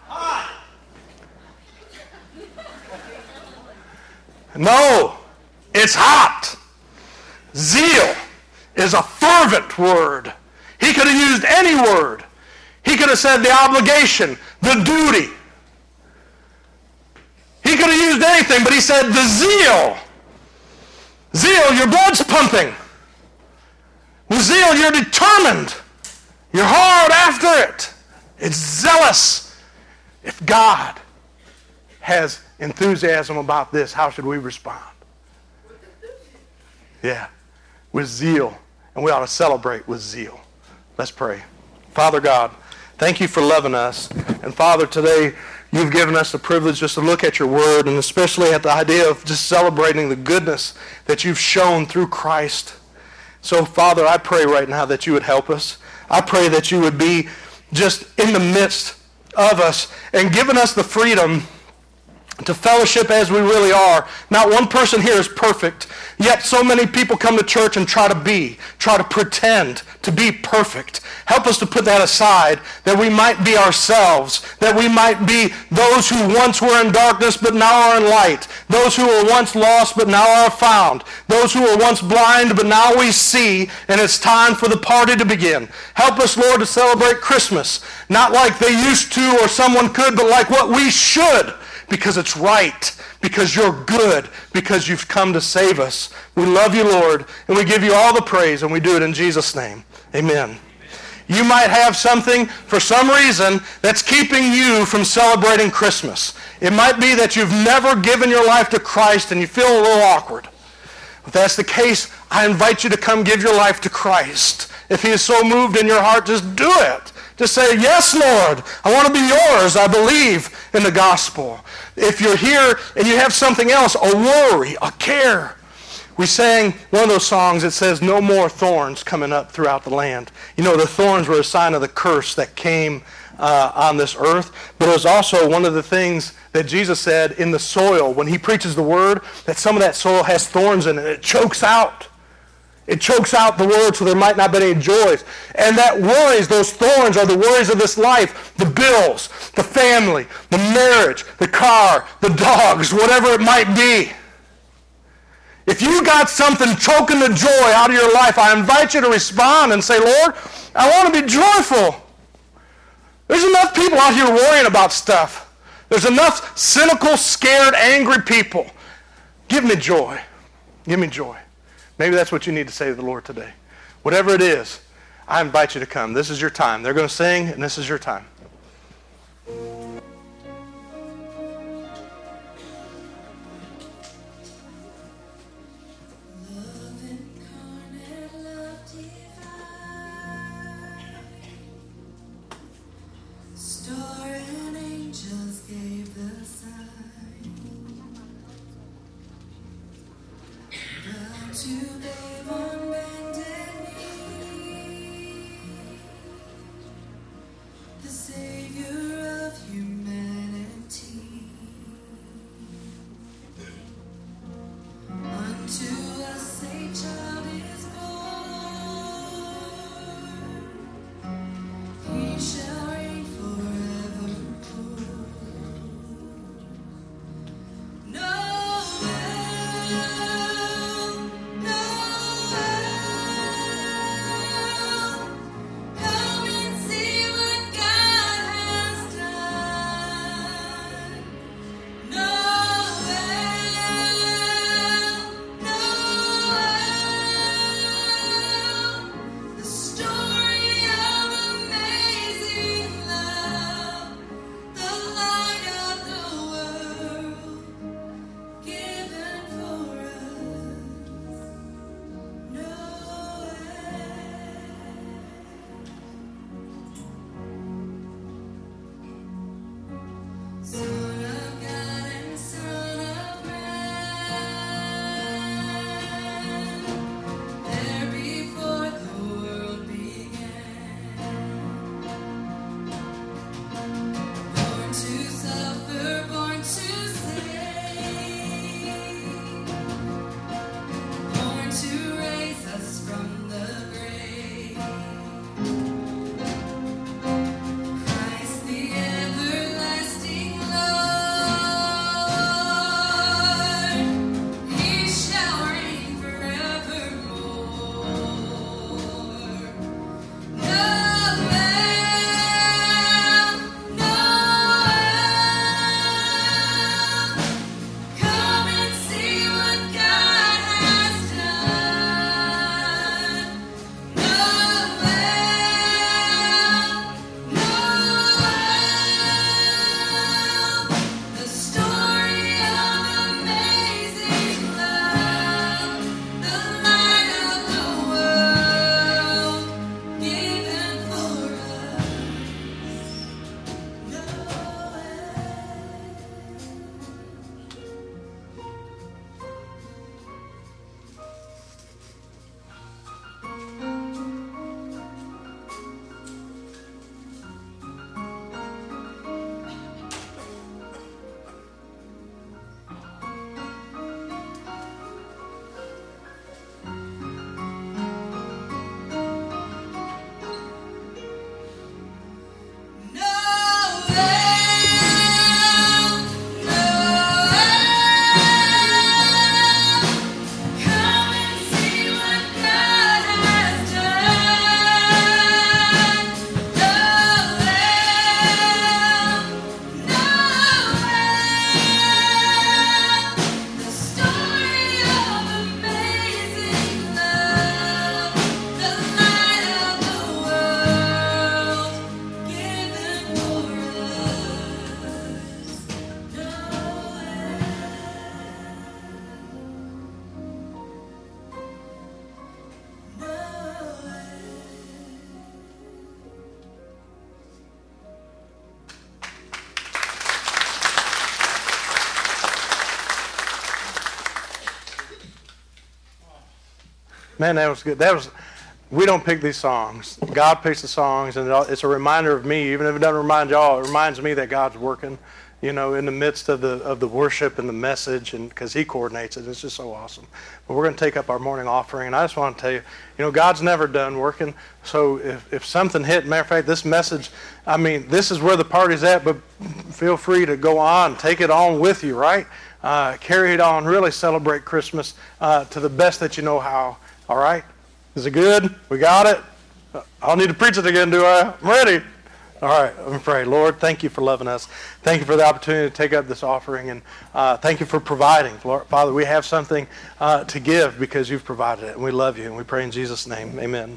No, it's hot. Zeal is a fervent word. He could have used any word. He could have said the obligation, the duty. He could have used anything, but he said the zeal. Zeal, your blood's pumping. With zeal, you're determined. You're hard after it. It's zealous. If God has enthusiasm about this, how should we respond? Yeah, with zeal. And we ought to celebrate with zeal. Let's pray. Father God, thank you for loving us. And Father, today you've given us the privilege just to look at your word, and especially at the idea of just celebrating the goodness that you've shown through Christ. So Father, I pray right now that you would help us. I pray that you would be just in the midst of us and giving us the freedom to fellowship as we really are. Not one person here is perfect, yet so many people come to church and try to pretend to be perfect. Help us to put that aside, that we might be ourselves, that we might be those who once were in darkness but now are in light, those who were once lost but now are found, those who were once blind but now we see, and it's time for the party to begin. Help us, Lord, to celebrate Christmas, not like they used to or someone could, but like what we should, because it's right, because you're good, because you've come to save us. We love you, Lord, and we give you all the praise, and we do it in Jesus' name. Amen. You might have something, for some reason, that's keeping you from celebrating Christmas. It might be that you've never given your life to Christ and you feel a little awkward. If that's the case, I invite you to come give your life to Christ. If he is so moved in your heart, just do it. Just say, yes, Lord, I want to be yours. I believe in the gospel. If you're here and you have something else, a worry, a care. We sang one of those songs that says, no more thorns coming up throughout the land. You know, the thorns were a sign of the curse that came on this earth. But it was also one of the things that Jesus said in the soil, when he preaches the word, that some of that soil has thorns in it. It chokes out. It chokes out the word, so there might not be any joys. And that worries, those thorns are the worries of this life. The bills, the family, the marriage, the car, the dogs, whatever it might be. If you got something choking the joy out of your life, I invite you to respond and say, Lord, I want to be joyful. There's enough people out here worrying about stuff. There's enough cynical, scared, angry people. Give me joy. Give me joy. Maybe that's what you need to say to the Lord today. Whatever it is, I invite you to come. This is your time. They're going to sing, and this is your time. The Man, that was good. We don't pick these songs. God picks the songs, and it's a reminder of me. Even if it doesn't remind y'all, it reminds me that God's working, in the midst of the worship and the message, and because He coordinates it. It's just so awesome. But we're going to take up our morning offering, and I just want to tell you, God's never done working. So if something hit, matter of fact, this message, this is where the party's at, but feel free to go on, take it on with you, right? Carry it on, really celebrate Christmas to the best that you know how, all right? Is it good? We got it? I don't need to preach it again, do I? I'm ready. All right, I'm pray. Lord, thank you for loving us. Thank you for the opportunity to take up this offering, and thank you for providing. Lord, Father, we have something to give because you've provided it, and we love you, and we pray in Jesus' name. Amen.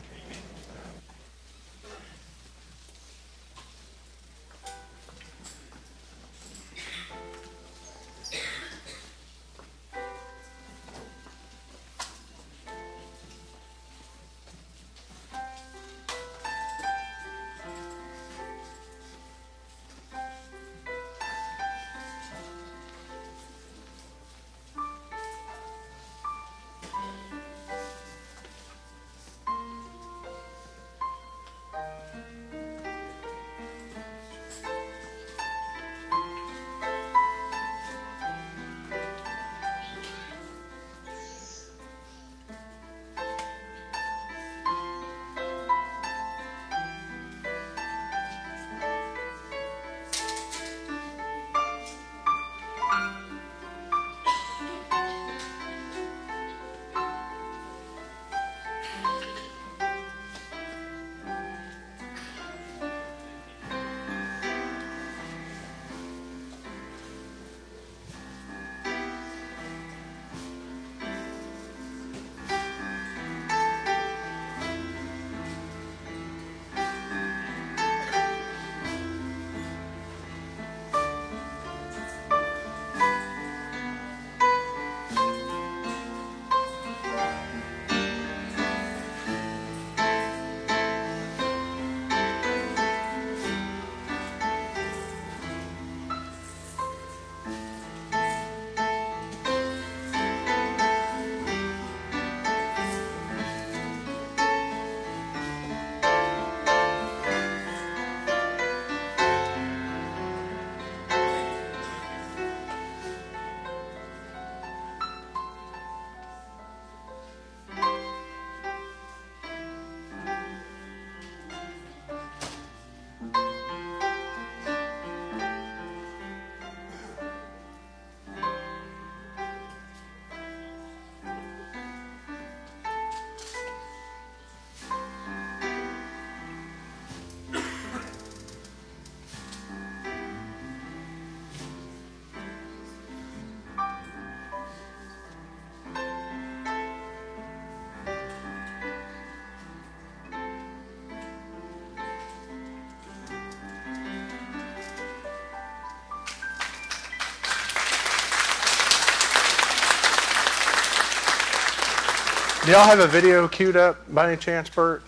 Do y'all have a video queued up by any chance, Bert?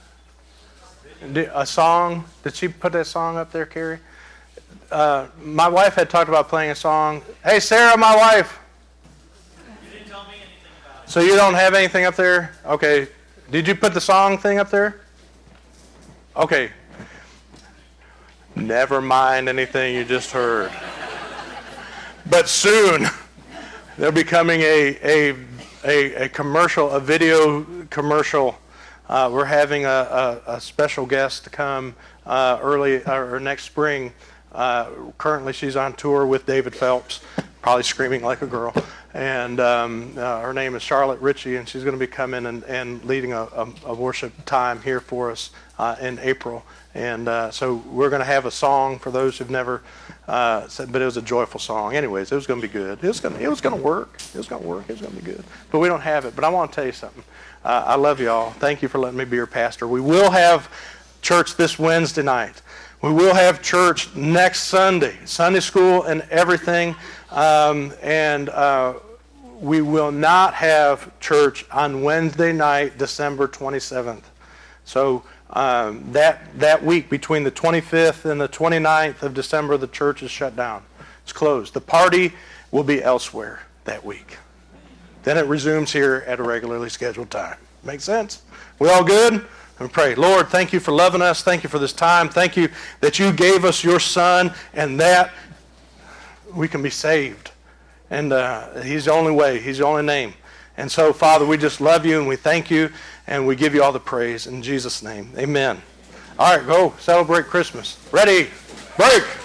A song? Did she put that song up there, Carrie? My wife had talked about playing a song. Hey, Sarah, my wife. You didn't tell me anything about it. So you don't have anything up there? Okay. Did you put the song thing up there? Okay. Never mind anything you just heard. But soon, they'll be coming a commercial, a video commercial. We're having a special guest to come early or next spring. Currently, she's on tour with David Phelps, probably screaming like a girl. And her name is Charlotte Ritchie, and she's going to be coming and leading a worship time here for us in April. And so we're going to have a song for those who've never said, but it was a joyful song. Anyways, it was going to be good. It was going to work. It was going to work. It was going to be good. But we don't have it. But I want to tell you something. I love y'all. Thank you for letting me be your pastor. We will have church this Wednesday night. We will have church next Sunday, Sunday school and everything. We will not have church on Wednesday night, December 27th. So that week between the 25th and the 29th of December, the church is shut down. It's closed. The party will be elsewhere that week. Then it resumes here at a regularly scheduled time. Make sense? We all good? And pray. Lord, thank you for loving us. Thank you for this time. Thank you that you gave us your Son and that we can be saved. And he's the only way. He's the only name. And so, Father, we just love you and we thank you and we give you all the praise in Jesus' name. Amen. All right, go celebrate Christmas. Ready? Break.